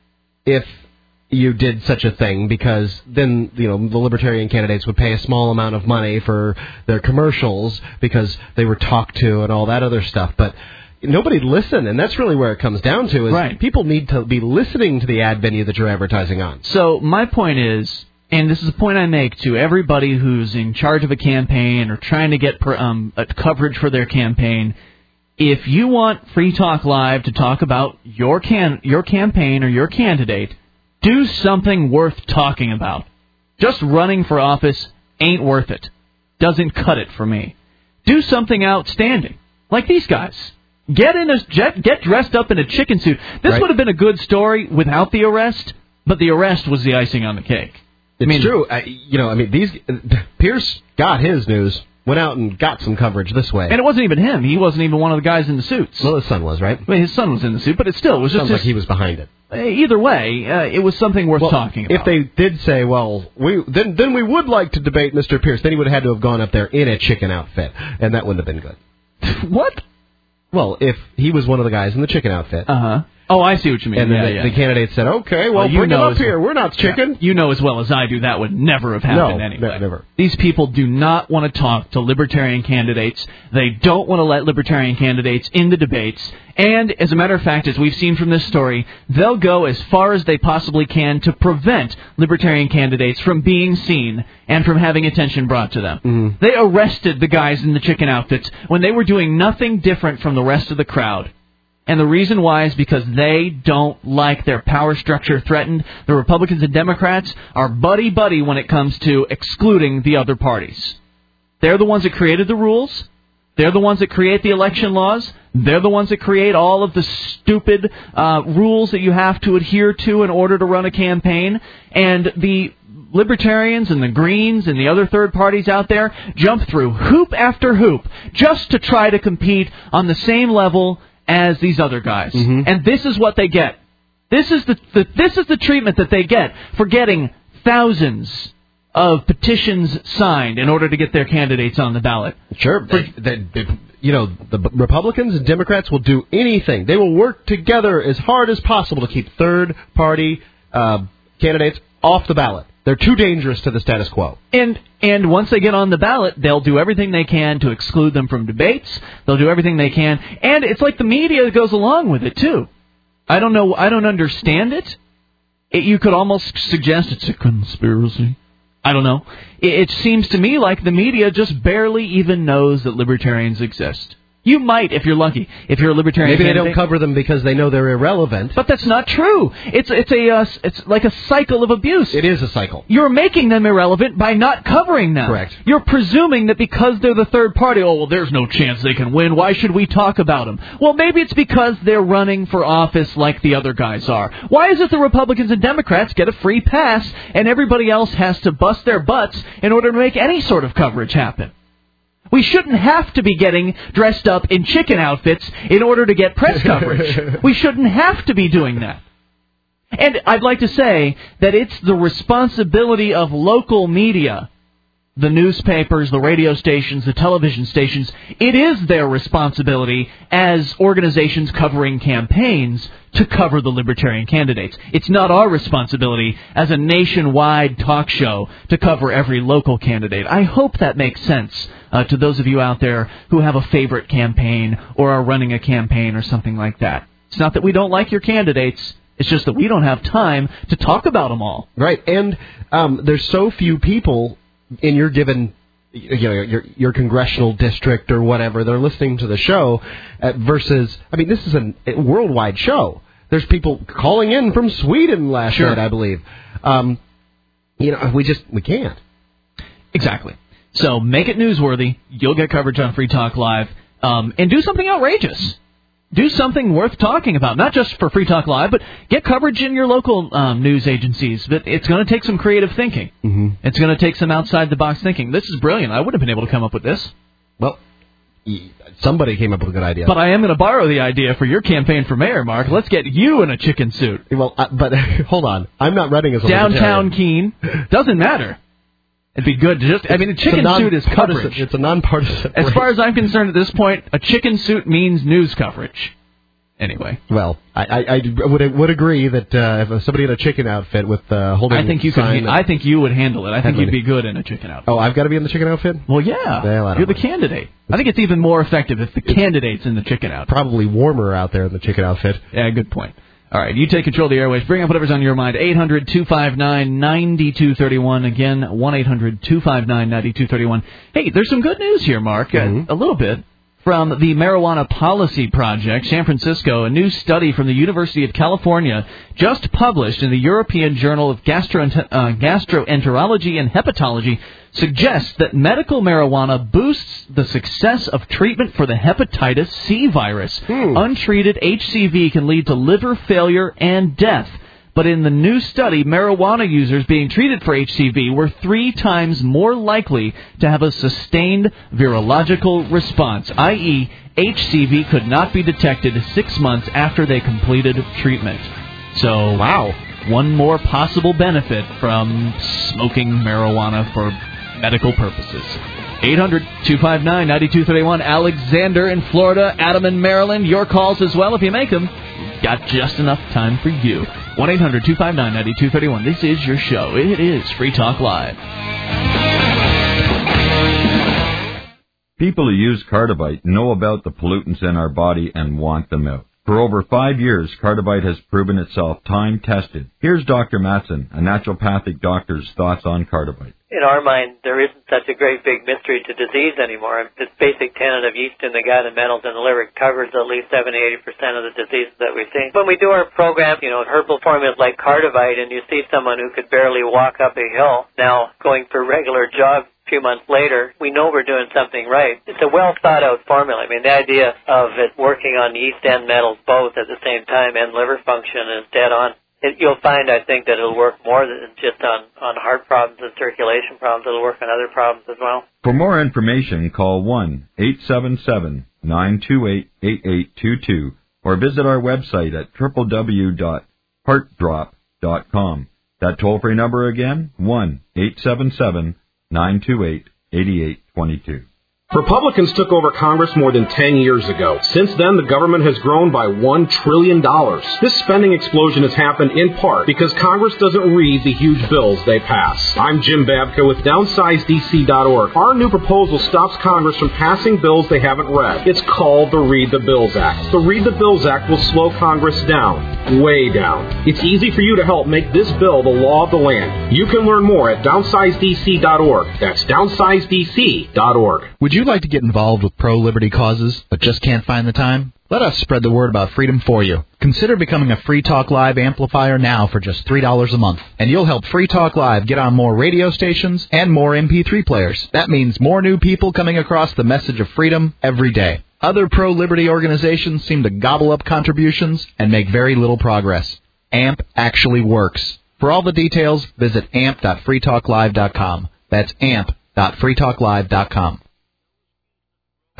Speaker 2: if you did such a thing, because then, you know, the libertarian candidates would pay a small amount of money for their commercials because they were talked to and all that other stuff. But nobody'd listen, and that's really where it comes down to, is
Speaker 1: Right.
Speaker 2: people need to be listening to the ad venue that you're advertising on.
Speaker 1: So my point is, and this is a point I make to everybody who's in charge of a campaign or trying to get per, um, uh, coverage for their campaign, if you want Free Talk Live to talk about your can your campaign or your candidate, do something worth talking about. Just running for office ain't worth it. Doesn't cut it for me. Do something outstanding, like these guys. Get in a jet, get dressed up in a chicken suit. This
Speaker 2: Right.
Speaker 1: would have been a good story without the arrest, but the arrest was the icing on the cake.
Speaker 2: It's
Speaker 1: I mean,
Speaker 2: true. I, you know, I mean, these Pierce got his news, went out and got some coverage this way.
Speaker 1: And it wasn't even him. He wasn't even one of the guys in the suits.
Speaker 2: Well, his son was, right?
Speaker 1: I mean, his son was in the suit, but it still was just
Speaker 2: Sounds
Speaker 1: his,
Speaker 2: like he was behind it.
Speaker 1: Either way, uh, it was something worth
Speaker 2: well,
Speaker 1: talking about.
Speaker 2: If they did say, well, we then then we would like to debate Mister Pierce, then he would have had to have gone up there in a chicken outfit, and that wouldn't have been good.
Speaker 1: What?
Speaker 2: Well, if he was one of the guys in the chicken outfit.
Speaker 1: Uh-huh. Oh, I see what you mean.
Speaker 2: And then
Speaker 1: yeah,
Speaker 2: the,
Speaker 1: yeah.
Speaker 2: the candidate said, okay, well,
Speaker 1: Well, you
Speaker 2: bring him
Speaker 1: know
Speaker 2: up
Speaker 1: as-
Speaker 2: here. We're not chicken.
Speaker 1: Yeah. You know as well as I do that would never have happened
Speaker 2: No,
Speaker 1: anyway.
Speaker 2: ne- never.
Speaker 1: These people do not want to talk to libertarian candidates. They don't want to let libertarian candidates in the debates. And, as a matter of fact, as we've seen from this story, they'll go as far as they possibly can to prevent libertarian candidates from being seen and from having attention brought to them.
Speaker 2: Mm.
Speaker 1: They arrested the guys in the chicken outfits when they were doing nothing different from the rest of the crowd. And the reason why is because they don't like their power structure threatened. The Republicans and Democrats are buddy-buddy when it comes to excluding the other parties. They're the ones that created the rules. They're the ones that create the election laws. They're the ones that create all of the stupid uh, rules that you have to adhere to in order to run a campaign. And the Libertarians and the Greens and the other third parties out there jump through hoop after hoop just to try to compete on the same level as these other guys.
Speaker 2: Mm-hmm.
Speaker 1: And this is what they get. This is the, the this is the treatment that they get for getting thousands of petitions signed in order to get their candidates on the ballot.
Speaker 2: Sure. They, they, they, you know, the Republicans and Democrats will do anything. They will work together as hard as possible to keep third-party uh, candidates off the ballot. They're too dangerous to the status quo.
Speaker 1: And and once they get on the ballot, they'll do everything they can to exclude them from debates. They'll do everything they can. And it's like the media goes along with it, too. I don't know. I don't understand it. it you could almost suggest it's a conspiracy. I don't know. It, it seems to me like the media just barely even knows that libertarians exist. You might, if you're lucky, if you're a libertarian
Speaker 2: Maybe they
Speaker 1: candidate.
Speaker 2: don't cover them because they know they're irrelevant.
Speaker 1: But that's not true. It's it's a uh, it's like a cycle of abuse.
Speaker 2: It is a cycle.
Speaker 1: You're making them irrelevant by not covering them.
Speaker 2: Correct.
Speaker 1: You're presuming that because they're the third party, oh, well, there's no chance they can win. Why should we talk about them? Well, maybe it's because they're running for office like the other guys are. Why is it the Republicans and Democrats get a free pass and everybody else has to bust their butts in order to make any sort of coverage happen? We shouldn't have to be getting dressed up in chicken outfits in order to get press coverage. We shouldn't have to be doing that. And I'd like to say that it's the responsibility of local media the newspapers, the radio stations, the television stations, it is their responsibility as organizations covering campaigns to cover the Libertarian candidates. It's not our responsibility as a nationwide talk show to cover every local candidate. I hope that makes sense uh, to those of you out there who have a favorite campaign or are running a campaign or something like that. It's not that we don't like your candidates. It's just that we don't have time to talk about them all.
Speaker 2: Right, and um, there's so few people in your given, you know, your your congressional district or whatever, they're listening to the show uh, versus, I mean, this is a, a worldwide show. There's people calling in from Sweden last
Speaker 1: sure.
Speaker 2: night, I believe. Um, you know, we just, we can't.
Speaker 1: Exactly. So make it newsworthy. You'll get coverage on Free Talk Live. Um, and do something outrageous. Do something worth talking about, not just for Free Talk Live, but get coverage in your local um, news agencies. But it's going to take some creative thinking.
Speaker 2: Mm-hmm.
Speaker 1: It's going to take some outside-the-box thinking. This is brilliant. I wouldn't have been able to come up with this.
Speaker 2: Well, somebody came up with a good idea.
Speaker 1: But I am going to borrow the idea for your campaign for mayor, Mark. Let's get you in a chicken suit.
Speaker 2: Well, uh, but hold on. I'm not running as a
Speaker 1: Downtown Keene. Doesn't matter. It'd be good to just, I mean, a chicken
Speaker 2: a
Speaker 1: suit is coverage.
Speaker 2: It's a nonpartisan.
Speaker 1: As far as I'm concerned at this point, a chicken suit means news coverage. Anyway.
Speaker 2: Well, I, I, I would would agree that uh, if somebody in a chicken outfit with uh, holding
Speaker 1: I think you could.
Speaker 2: sign
Speaker 1: I think you would handle it. I think you'd be good in a chicken outfit.
Speaker 2: Oh, I've got to be in the chicken outfit?
Speaker 1: Well, yeah.
Speaker 2: Well, I don't
Speaker 1: You're the
Speaker 2: know.
Speaker 1: candidate. I think it's even more effective if the candidate's in the chicken outfit.
Speaker 2: Probably warmer out there in the chicken outfit.
Speaker 1: Yeah, good point. All right, you take control of the airwaves. Bring up whatever's on your mind. eight hundred two five nine nine two three one. Again, one eight hundred two five nine nine two three one. Hey, there's some good news here, Mark.
Speaker 2: Mm-hmm.
Speaker 1: Uh, a little bit. From the Marijuana Policy Project, San Francisco, a new study from the University of California just published in the European Journal of Gastroenter- uh, Gastroenterology and Hepatology suggests that medical marijuana boosts the success of treatment for the hepatitis C virus.
Speaker 2: Hmm.
Speaker 1: Untreated H C V can lead to liver failure and death. But in the new study, marijuana users being treated for H C V were three times more likely to have a sustained virological response, that is, H C V could not be detected six months after they completed treatment. So, wow, one more possible benefit from smoking marijuana for medical purposes. eight hundred two five nine nine two three one. Alexander in Florida, Adam in Maryland. Your calls as well if you make them. Got just enough time for you. one eight hundred two five nine nine two three one. This is your show. It is Free Talk Live.
Speaker 16: People who use Cardivite know about the pollutants in our body and want them out. For over five years, Cardivite has proven itself time-tested. Here's Doctor Matson, a naturopathic doctor's thoughts on Cardivite.
Speaker 17: In our mind, there isn't such a great big mystery to disease anymore. This basic tenet of yeast in the gut and metals in the liver covers at least seventy to eighty percent of the diseases that we see. When we do our program, you know, herbal formulas like Cardivite, and you see someone who could barely walk up a hill now going for regular jogs a few months later, we know we're doing something right. It's a well-thought-out formula. I mean, the idea of it working on yeast and metals both at the same time and liver function is dead on. It, you'll find, I think, that it'll work more than just on, on heart problems and circulation problems. It'll work on other problems as well.
Speaker 16: For more information, call one eight seven seven nine two eight eight eight two two or visit our website at w w w dot heart drop dot com. That toll-free number again, one eight seven seven nine two eight eight eight two two.
Speaker 18: Republicans took over Congress more than ten years ago. Since then, the government has grown by one trillion dollars. This spending explosion has happened in part because Congress doesn't read the huge bills they pass. I'm Jim Babka with downsize D C dot org. Our new proposal stops Congress from passing bills they haven't read. It's called the Read the Bills Act. The Read the Bills Act will slow Congress down, way down. It's easy for you to help make this bill the law of the land. You can learn more at downsize D C dot org. That's downsize D C dot org.
Speaker 19: Would you like to get involved with pro-liberty causes, but just can't find the time? Let us spread the word about freedom for you. Consider becoming a Free Talk Live amplifier now for just three dollars a month. And you'll help Free Talk Live get on more radio stations and more M P three players. That means more new people coming across the message of freedom every day. Other pro-liberty organizations seem to gobble up contributions and make very little progress. A M P actually works. For all the details, visit amp dot free talk live dot com. That's amp dot free talk live dot com.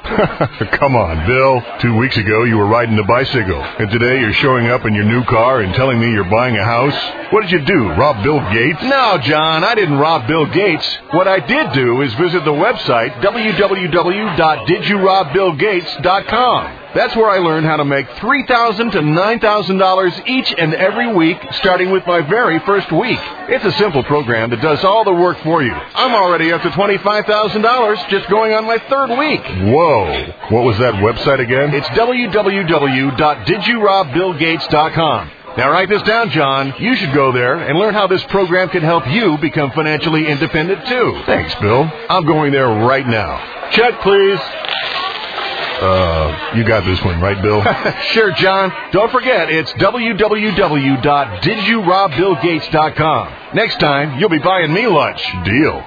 Speaker 20: Come on, Bill. Two weeks ago, you were riding a bicycle. And today, you're showing up in your new car and telling me you're buying a house? What did you do, rob Bill Gates?
Speaker 14: No, John, I didn't rob Bill Gates. What I did do is visit the website w w w dot did you rob bill gates dot com. That's where I learned how to make three thousand dollars to nine thousand dollars each and every week, starting with my very first week. It's a simple program that does all the work for you. I'm already up to twenty-five thousand dollars just going on my third week.
Speaker 20: Whoa. What was that website again?
Speaker 14: It's w w w dot did you rob bill gates dot com. Now write this down, John. You should go there and learn how this program can help you become financially independent, too.
Speaker 20: Thanks, Bill.
Speaker 14: I'm going there right now. Check, please.
Speaker 20: Uh, you got this one, right, Bill?
Speaker 14: Sure, John. Don't forget, it's w w w dot did you rob bill gates dot com. Next time, you'll be buying me lunch.
Speaker 20: Deal.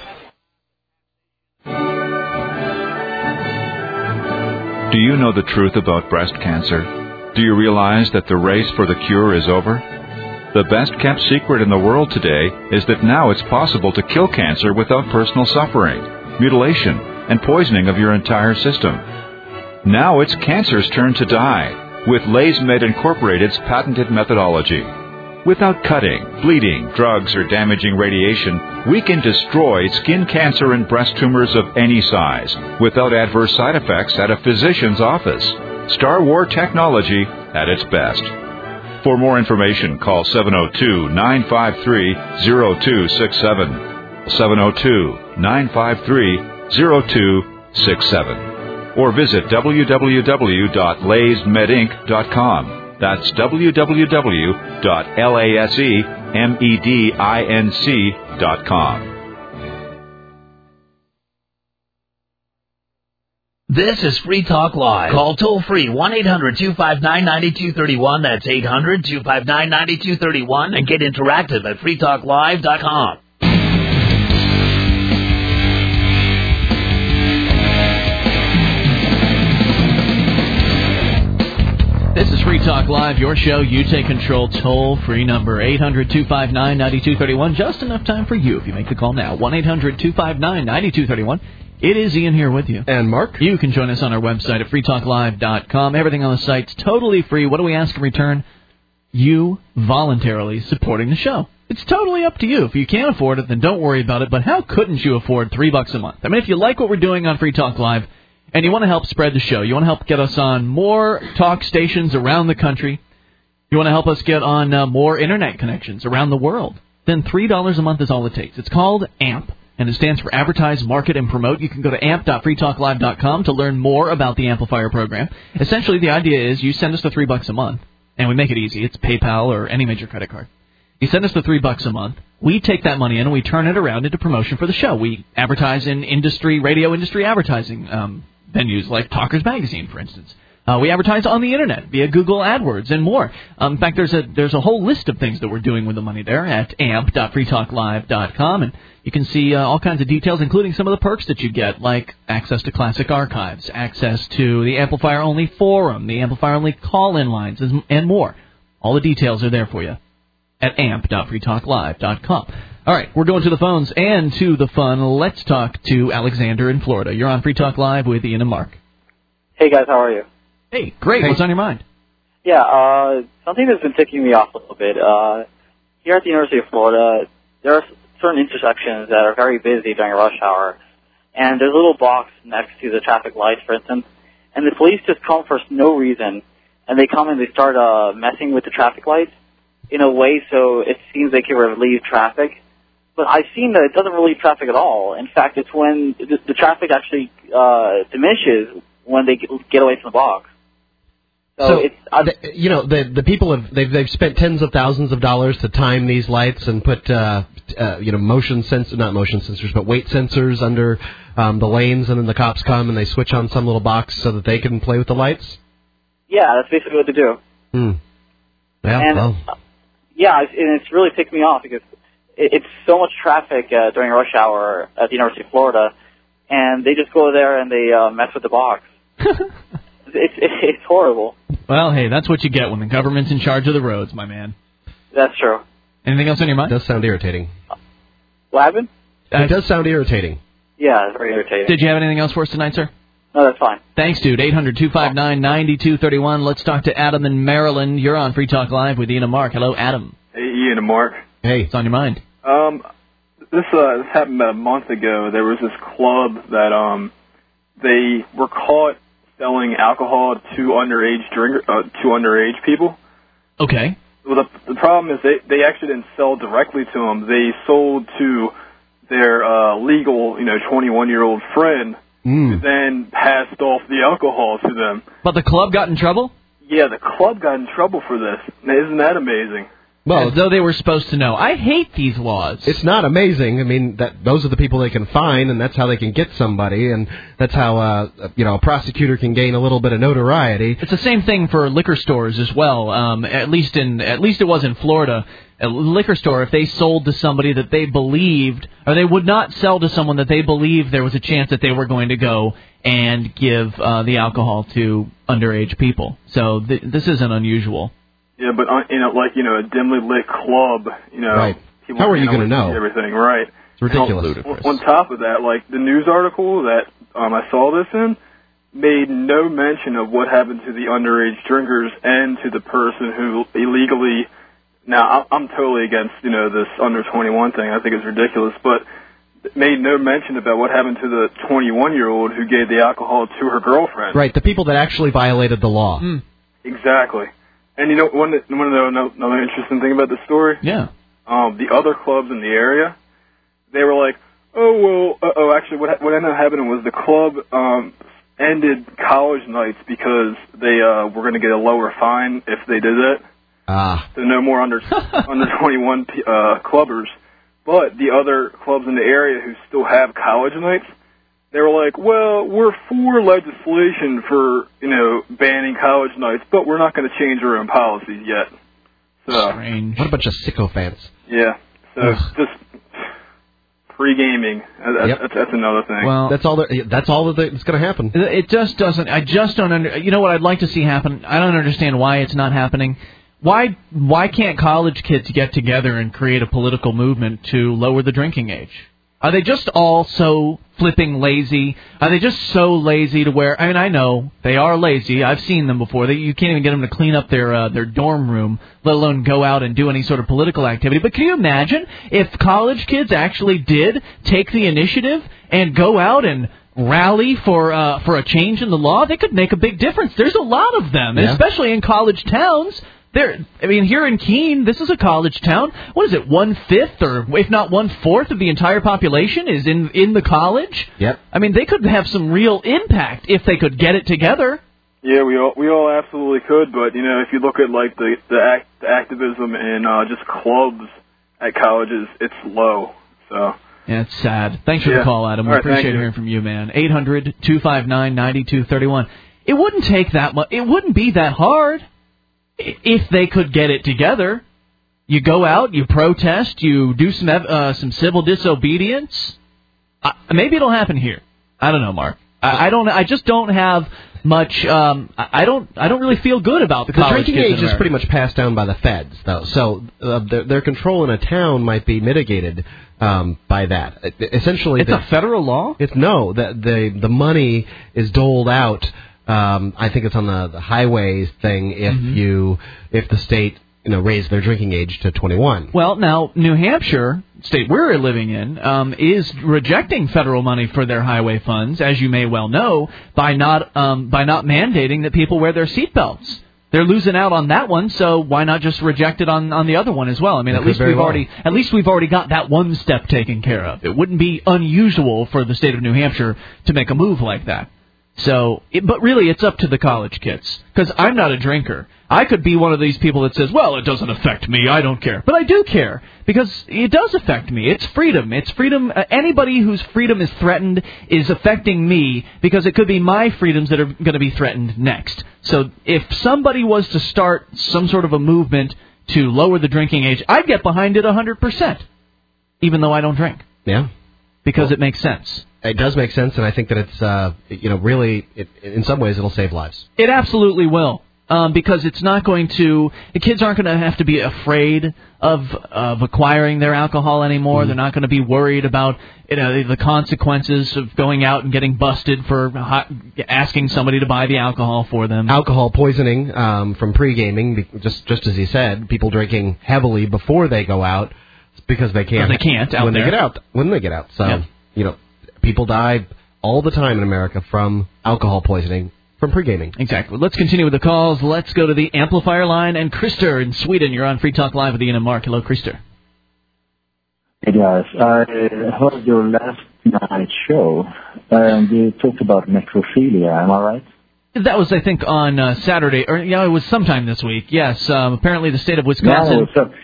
Speaker 21: Do you know the truth about breast cancer? Do you realize that the race for the cure is over? The best-kept secret in the world today is that now it's possible to kill cancer without personal suffering, mutilation, and poisoning of your entire system. Now it's cancer's turn to die with LaysMed Incorporated's patented methodology. Without cutting, bleeding, drugs, or damaging radiation, we can destroy skin cancer and breast tumors of any size without adverse side effects at a physician's office. Star War technology at its best. For more information, call seven oh two, nine five three, oh two six seven, seven oh two, nine five three, oh two six seven, or visit w w w dot lays med inc dot com. That's w w w dot laysmedinc dot com.
Speaker 8: This is Free Talk Live. Call toll-free one eight hundred two five nine nine two three one. That's eight hundred two five nine nine two three one. And get interactive at free talk live dot com.
Speaker 1: This is Free Talk Live, your show. You take control. Toll-free number eight hundred two five nine nine two three one. Just enough time for you if you make the call now. one eight hundred two five nine nine two three one. It is Ian here with you.
Speaker 2: And Mark.
Speaker 1: You can join us on our website at free talk live dot com. Everything on the site's totally free. What do we ask in return? You voluntarily supporting the show. It's totally up to you. If you can't afford it, then don't worry about it. But how couldn't you afford three bucks a month? I mean, if you like what we're doing on Free Talk Live and you want to help spread the show, you want to help get us on more talk stations around the country, you want to help us get on uh, more Internet connections around the world, then three dollars a month is all it takes. It's called A M P. And it stands for Advertise, Market, and Promote. You can go to amp dot free talk live dot com to learn more about the Amplifier program. Essentially, the idea is you send us the three bucks a month, and we make it easy. It's PayPal or any major credit card. You send us the three bucks a month. We take that money in and we turn it around into promotion for the show. We advertise in industry, radio industry advertising um, venues like Talkers Magazine, for instance. Uh, we advertise on the Internet via Google AdWords and more. Um, in fact, there's a there's a whole list of things that we're doing with the money there at amp dot free talk live dot com, and you can see uh, all kinds of details, including some of the perks that you get, like access to classic archives, access to the Amplifier-only forum, the Amplifier-only call-in lines, and more. All the details are there for you at amp dot free talk live dot com. All right, we're going to the phones and to the fun. Let's talk to Alexander in Florida. You're on Free Talk Live with Ian and Mark.
Speaker 22: Hey, guys, how are you?
Speaker 1: Hey, great. Hey. What's on your mind?
Speaker 22: Yeah, uh, something that's been ticking me off a little bit. Uh, here at the University of Florida, there are certain intersections that are very busy during rush hour, and there's a little box next to the traffic lights, for instance, and the police just come for no reason, and they come and they start uh, messing with the traffic lights in a way so it seems they can relieve traffic. But I've seen that it doesn't relieve traffic at all. In fact, it's when the, the traffic actually uh, diminishes when they get away from the box. So,
Speaker 2: so
Speaker 22: it's,
Speaker 2: the, you know, the the people have they've they've spent tens of thousands of dollars to time these lights and put uh, uh, you know motion sensors, not motion sensors, but weight sensors under um, the lanes, and then the cops come and they switch on some little box so that they can play with the lights.
Speaker 22: Yeah, that's basically what they do.
Speaker 2: Hmm. Yeah.
Speaker 22: And,
Speaker 2: well.
Speaker 22: uh, yeah, it's, and it's really ticked me off because it, it's so much traffic uh, during rush hour at the University of Florida, and they just go there and they uh, mess with the box. It's, it's it's horrible.
Speaker 1: Well, hey, that's what you get when the government's in charge of the roads, my man.
Speaker 22: That's true.
Speaker 1: Anything else on your mind?
Speaker 2: It does sound irritating.
Speaker 22: What happened?
Speaker 2: It does sound irritating.
Speaker 22: Yeah, it's very irritating.
Speaker 1: Did you have anything else for us tonight, sir?
Speaker 22: No, that's fine.
Speaker 1: Thanks, dude. eight hundred two five nine nine two three one. Let's talk to Adam in Maryland. You're on Free Talk Live with Ian and Mark. Hello, Adam.
Speaker 3: Hey, Ian and Mark.
Speaker 1: Hey. What's on your mind?
Speaker 3: Um, this uh, this happened about a month ago. There was this club that um, they were caught selling alcohol to underage drink uh, to underage people.
Speaker 1: Okay.
Speaker 3: Well, the, the problem is they they actually didn't sell directly to them. They sold to their uh, legal, you know, twenty-one year old friend.
Speaker 1: Mm.
Speaker 3: Who then passed off the alcohol to them.
Speaker 1: But the club got in trouble?
Speaker 3: Yeah, the club got in trouble for this. Now, isn't that amazing?
Speaker 1: Well, as though they were supposed to know. I hate these laws.
Speaker 2: It's not amazing. I mean, that those are the people they can find, and that's how they can get somebody, and that's how uh, you know a prosecutor can gain a little bit of notoriety.
Speaker 1: It's the same thing for liquor stores as well. Um, at least in at least it was in Florida. A liquor store, if they sold to somebody that they believed, or they would not sell to someone that they believed there was a chance that they were going to go and give uh, the alcohol to underage people. So th- this isn't unusual.
Speaker 3: Yeah, but uh, you know, like you know, a dimly lit club, you know,
Speaker 2: Right.
Speaker 3: people
Speaker 2: How are you
Speaker 3: going to
Speaker 2: know?
Speaker 3: everything, right?
Speaker 2: It's ridiculous.
Speaker 3: And on, on top of that, like the news article that um, I saw this in made no mention of what happened to the underage drinkers and to the person who illegally. Now, I'm totally against, you know, this under twenty-one thing. I think it's ridiculous, but it made no mention about what happened to the twenty-one-year-old who gave the alcohol to her girlfriend.
Speaker 2: Right, the people that actually violated the law.
Speaker 1: Mm.
Speaker 3: Exactly. And, you know, one, want to know another interesting thing about the story?
Speaker 1: Yeah.
Speaker 3: Um, the other clubs in the area, they were like, oh, well, uh, oh, actually, what, what ended up happening was the club um, ended college nights because they uh, were going to get a lower fine if they did that.
Speaker 2: Ah.
Speaker 3: So no more under under twenty-one uh, clubbers. But the other clubs in the area who still have college nights, they were like, well, we're for legislation for, you know, banning college nights, but we're not going to change our own policies yet. So,
Speaker 1: Strange.
Speaker 2: What a bunch of sycophants.
Speaker 3: yeah. So just pre-gaming, that's,
Speaker 2: Yep.
Speaker 3: that's, that's another thing.
Speaker 1: Well,
Speaker 2: That's all. That, that's all that that's going to happen.
Speaker 1: It just doesn't. I just don't under. You know what I'd like to see happen? I don't understand why it's not happening. Why why can't college kids get together and create a political movement to lower the drinking age? Are they just all so flipping lazy? Are they just so lazy to where? I mean, I know they are lazy. I've seen them before. They, you can't even get them to clean up their uh, their dorm room, let alone go out and do any sort of political activity. But can you imagine if college kids actually did take the initiative and go out and rally for uh, for a change in the law? They could make a big difference. There's a lot of them,
Speaker 2: Yeah.
Speaker 1: especially in college towns. There, I mean, here in Keene, this is a college town. What is it, one-fifth or if not one-fourth of the entire population is in, in the college?
Speaker 2: Yep.
Speaker 1: I mean, they could have some real impact if they could get it together.
Speaker 3: Yeah, we all we all absolutely could, but you know, if you look at like the the, act, the activism in uh, just clubs at colleges, it's low. So
Speaker 1: Yeah, it's sad. Thanks for
Speaker 3: Yeah.
Speaker 1: the call, Adam.
Speaker 3: All
Speaker 1: We
Speaker 3: right, thank
Speaker 1: appreciate
Speaker 3: you.
Speaker 1: hearing from you, man. eight hundred two five nine nine two three one. It wouldn't take that much. It wouldn't be that hard i- if they could get it together. You go out, you protest, you do some ev- uh, some civil disobedience. Uh, maybe it'll happen here. I don't know, Mark. I, I don't. I just don't have much. Um, I I don't. I don't really feel good about the
Speaker 2: The
Speaker 1: college
Speaker 2: drinking
Speaker 1: kids in
Speaker 2: age is
Speaker 1: America.
Speaker 2: pretty much passed down by the feds, though. So uh, their, their control in a town might be mitigated um, by that. Uh, Essentially,
Speaker 1: It's
Speaker 2: the,
Speaker 1: a federal law?
Speaker 2: It's no. The the the money is doled out. Um, I think it's on the, the highways thing. If
Speaker 1: Mm-hmm.
Speaker 2: you if the state you know raised their drinking age to twenty-one.
Speaker 1: Well, now, New Hampshire, state we're living in, um, is rejecting federal money for their highway funds, as you may well know, by not um, by not mandating that people wear their seatbelts. They're losing out on that one, so why not just reject it on, on the other one as well? I mean,
Speaker 2: They
Speaker 1: at
Speaker 2: could
Speaker 1: least
Speaker 2: very
Speaker 1: we've
Speaker 2: well.
Speaker 1: already at least we've already got that one step taken care of. It wouldn't be unusual for the state of New Hampshire to make a move like that. So, it, but really, it's up to the college kids. Because I'm not a drinker. I could be one of these people that says, well, it doesn't affect me, I don't care. But I do care, because it does affect me. It's freedom. It's freedom. Uh, anybody whose freedom is threatened is affecting me, because it could be my freedoms that are going to be threatened next. So if somebody was to start some sort of a movement to lower the drinking age, I'd get behind it one hundred percent, even though I don't drink.
Speaker 2: Yeah.
Speaker 1: Because it makes sense.
Speaker 2: It does make sense, and I think that it's, uh, you know, really, it, in some ways, it'll save lives.
Speaker 1: It absolutely will. um, because it's not going to. The kids aren't going to have to be afraid of of acquiring their alcohol anymore. Mm. They're not going to be worried about you know the consequences of going out and getting busted for hot, asking somebody to buy the alcohol for them.
Speaker 2: Alcohol poisoning um, from pre-gaming, just just as he said, people drinking heavily before they go out because they can't.
Speaker 1: They can't out
Speaker 2: when
Speaker 1: there.
Speaker 2: they get out. When they get out, so
Speaker 1: yeah.
Speaker 2: you know, people die all the time in America from alcohol poisoning from pre-gaming.
Speaker 1: Exactly. Let's continue with the calls. Let's go to the amplifier line. And Christer in Sweden, you're on Free Talk Live with Ian and Mark. Hello, Christer.
Speaker 4: Hey, guys. I heard your last night show, and you talked about necrophilia. Am I right?
Speaker 1: That was, I think, on uh, Saturday. Or, yeah, it was sometime this week. Yes. Um, apparently the state of Wisconsin...
Speaker 4: No, so,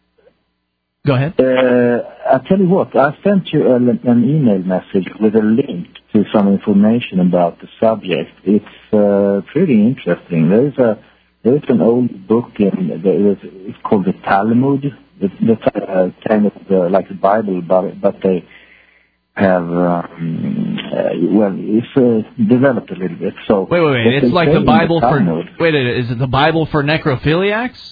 Speaker 1: Go ahead.
Speaker 4: Uh, I tell you what, I sent you a, an email message with a link to some information about the subject. It's uh, pretty interesting. There's a there's an old book in there is, it's called the Talmud. It's, it's uh, kind of uh, like the Bible, but but they have um, uh, well, it's uh, developed a little bit. So
Speaker 1: wait, wait, wait. It's like the Bible the for wait. Is it the Bible for necrophiliacs?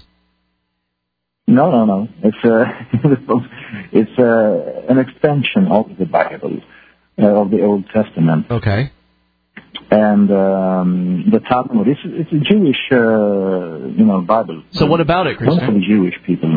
Speaker 4: No, no, no. It's uh, it's uh, an extension of the Bible, uh, of the Old Testament.
Speaker 2: Okay.
Speaker 4: And um, the Talmud, it's, it's a Jewish, uh, you know, Bible.
Speaker 1: So what about it, Christian?
Speaker 4: Not for the Jewish people.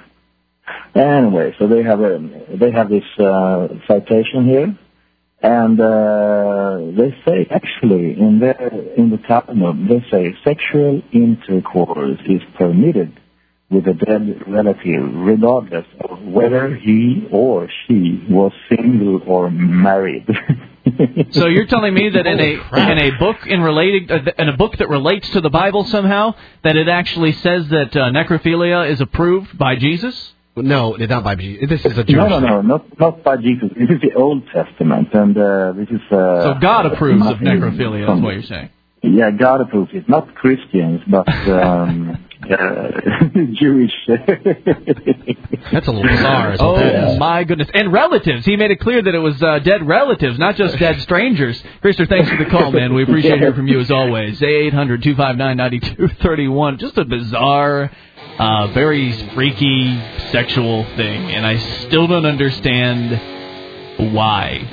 Speaker 4: Anyway, so they have a they have this uh, citation here, and uh, they say actually in the in the Talmud they say sexual intercourse is permitted with a dead relative, regardless of whether he or she was single or married.
Speaker 1: So you're telling me that in a in a book in related uh, in a book that relates to the Bible somehow that it actually says that uh, necrophilia is approved by Jesus?
Speaker 2: No, not by Jesus. This is a Jewish.
Speaker 4: No, no, no, not not by Jesus. This is the Old Testament, and uh, this is. Uh,
Speaker 1: so God approves of necrophilia. That's what you're saying.
Speaker 4: Yeah, God approves it. Not Christians, but um, uh, Jewish.
Speaker 2: That's a little bizarre.
Speaker 1: Oh,
Speaker 2: that is.
Speaker 1: My goodness. And relatives. He made it clear that it was uh, dead relatives, not just dead strangers. Christer, thanks for the call, man. We appreciate yeah. hearing from you as always. eight hundred two five nine nine two three one. Just a bizarre, uh, very freaky sexual thing. And I still don't understand why.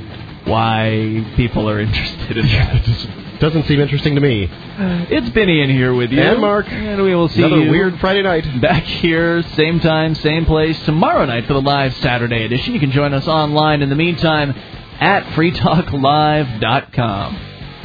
Speaker 1: Why people are interested in that.
Speaker 2: Doesn't seem interesting to me.
Speaker 1: It's Benny in here with you.
Speaker 2: And Mark.
Speaker 1: And we will see
Speaker 2: Another
Speaker 1: you
Speaker 2: weird Friday night.
Speaker 1: Back here, same time, same place, tomorrow night for the live Saturday edition. You can join us online in the meantime at free talk live dot com.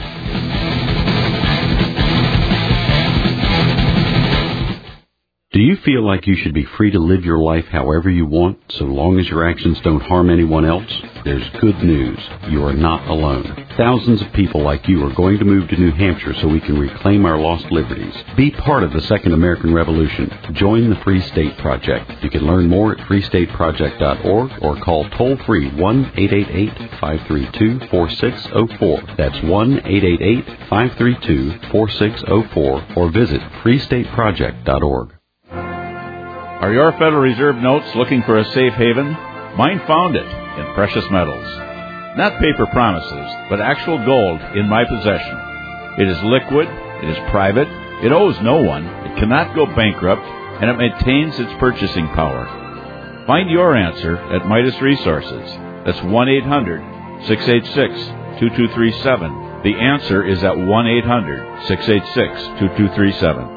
Speaker 5: Do you feel like you should be free to live your life however you want, so long as your actions don't harm anyone else? There's good news. You are not alone. Thousands of people like you are going to move to New Hampshire so we can reclaim our lost liberties. Be part of the Second American Revolution. Join the Free State Project. You can learn more at free state project dot org or call toll-free one eight eight eight, five three two, four six zero four. That's one eight eight eight, five three two, four six zero four or visit free state project dot org.
Speaker 23: Are your Federal Reserve notes looking for a safe haven? Mine found it in precious metals. Not paper promises, but actual gold in my possession. It is liquid, it is private, it owes no one, it cannot go bankrupt, and it maintains its purchasing power. Find your answer at Midas Resources. That's one eight hundred, six eight six, two two three seven. The answer is at one eight hundred, six eight six, two two three seven.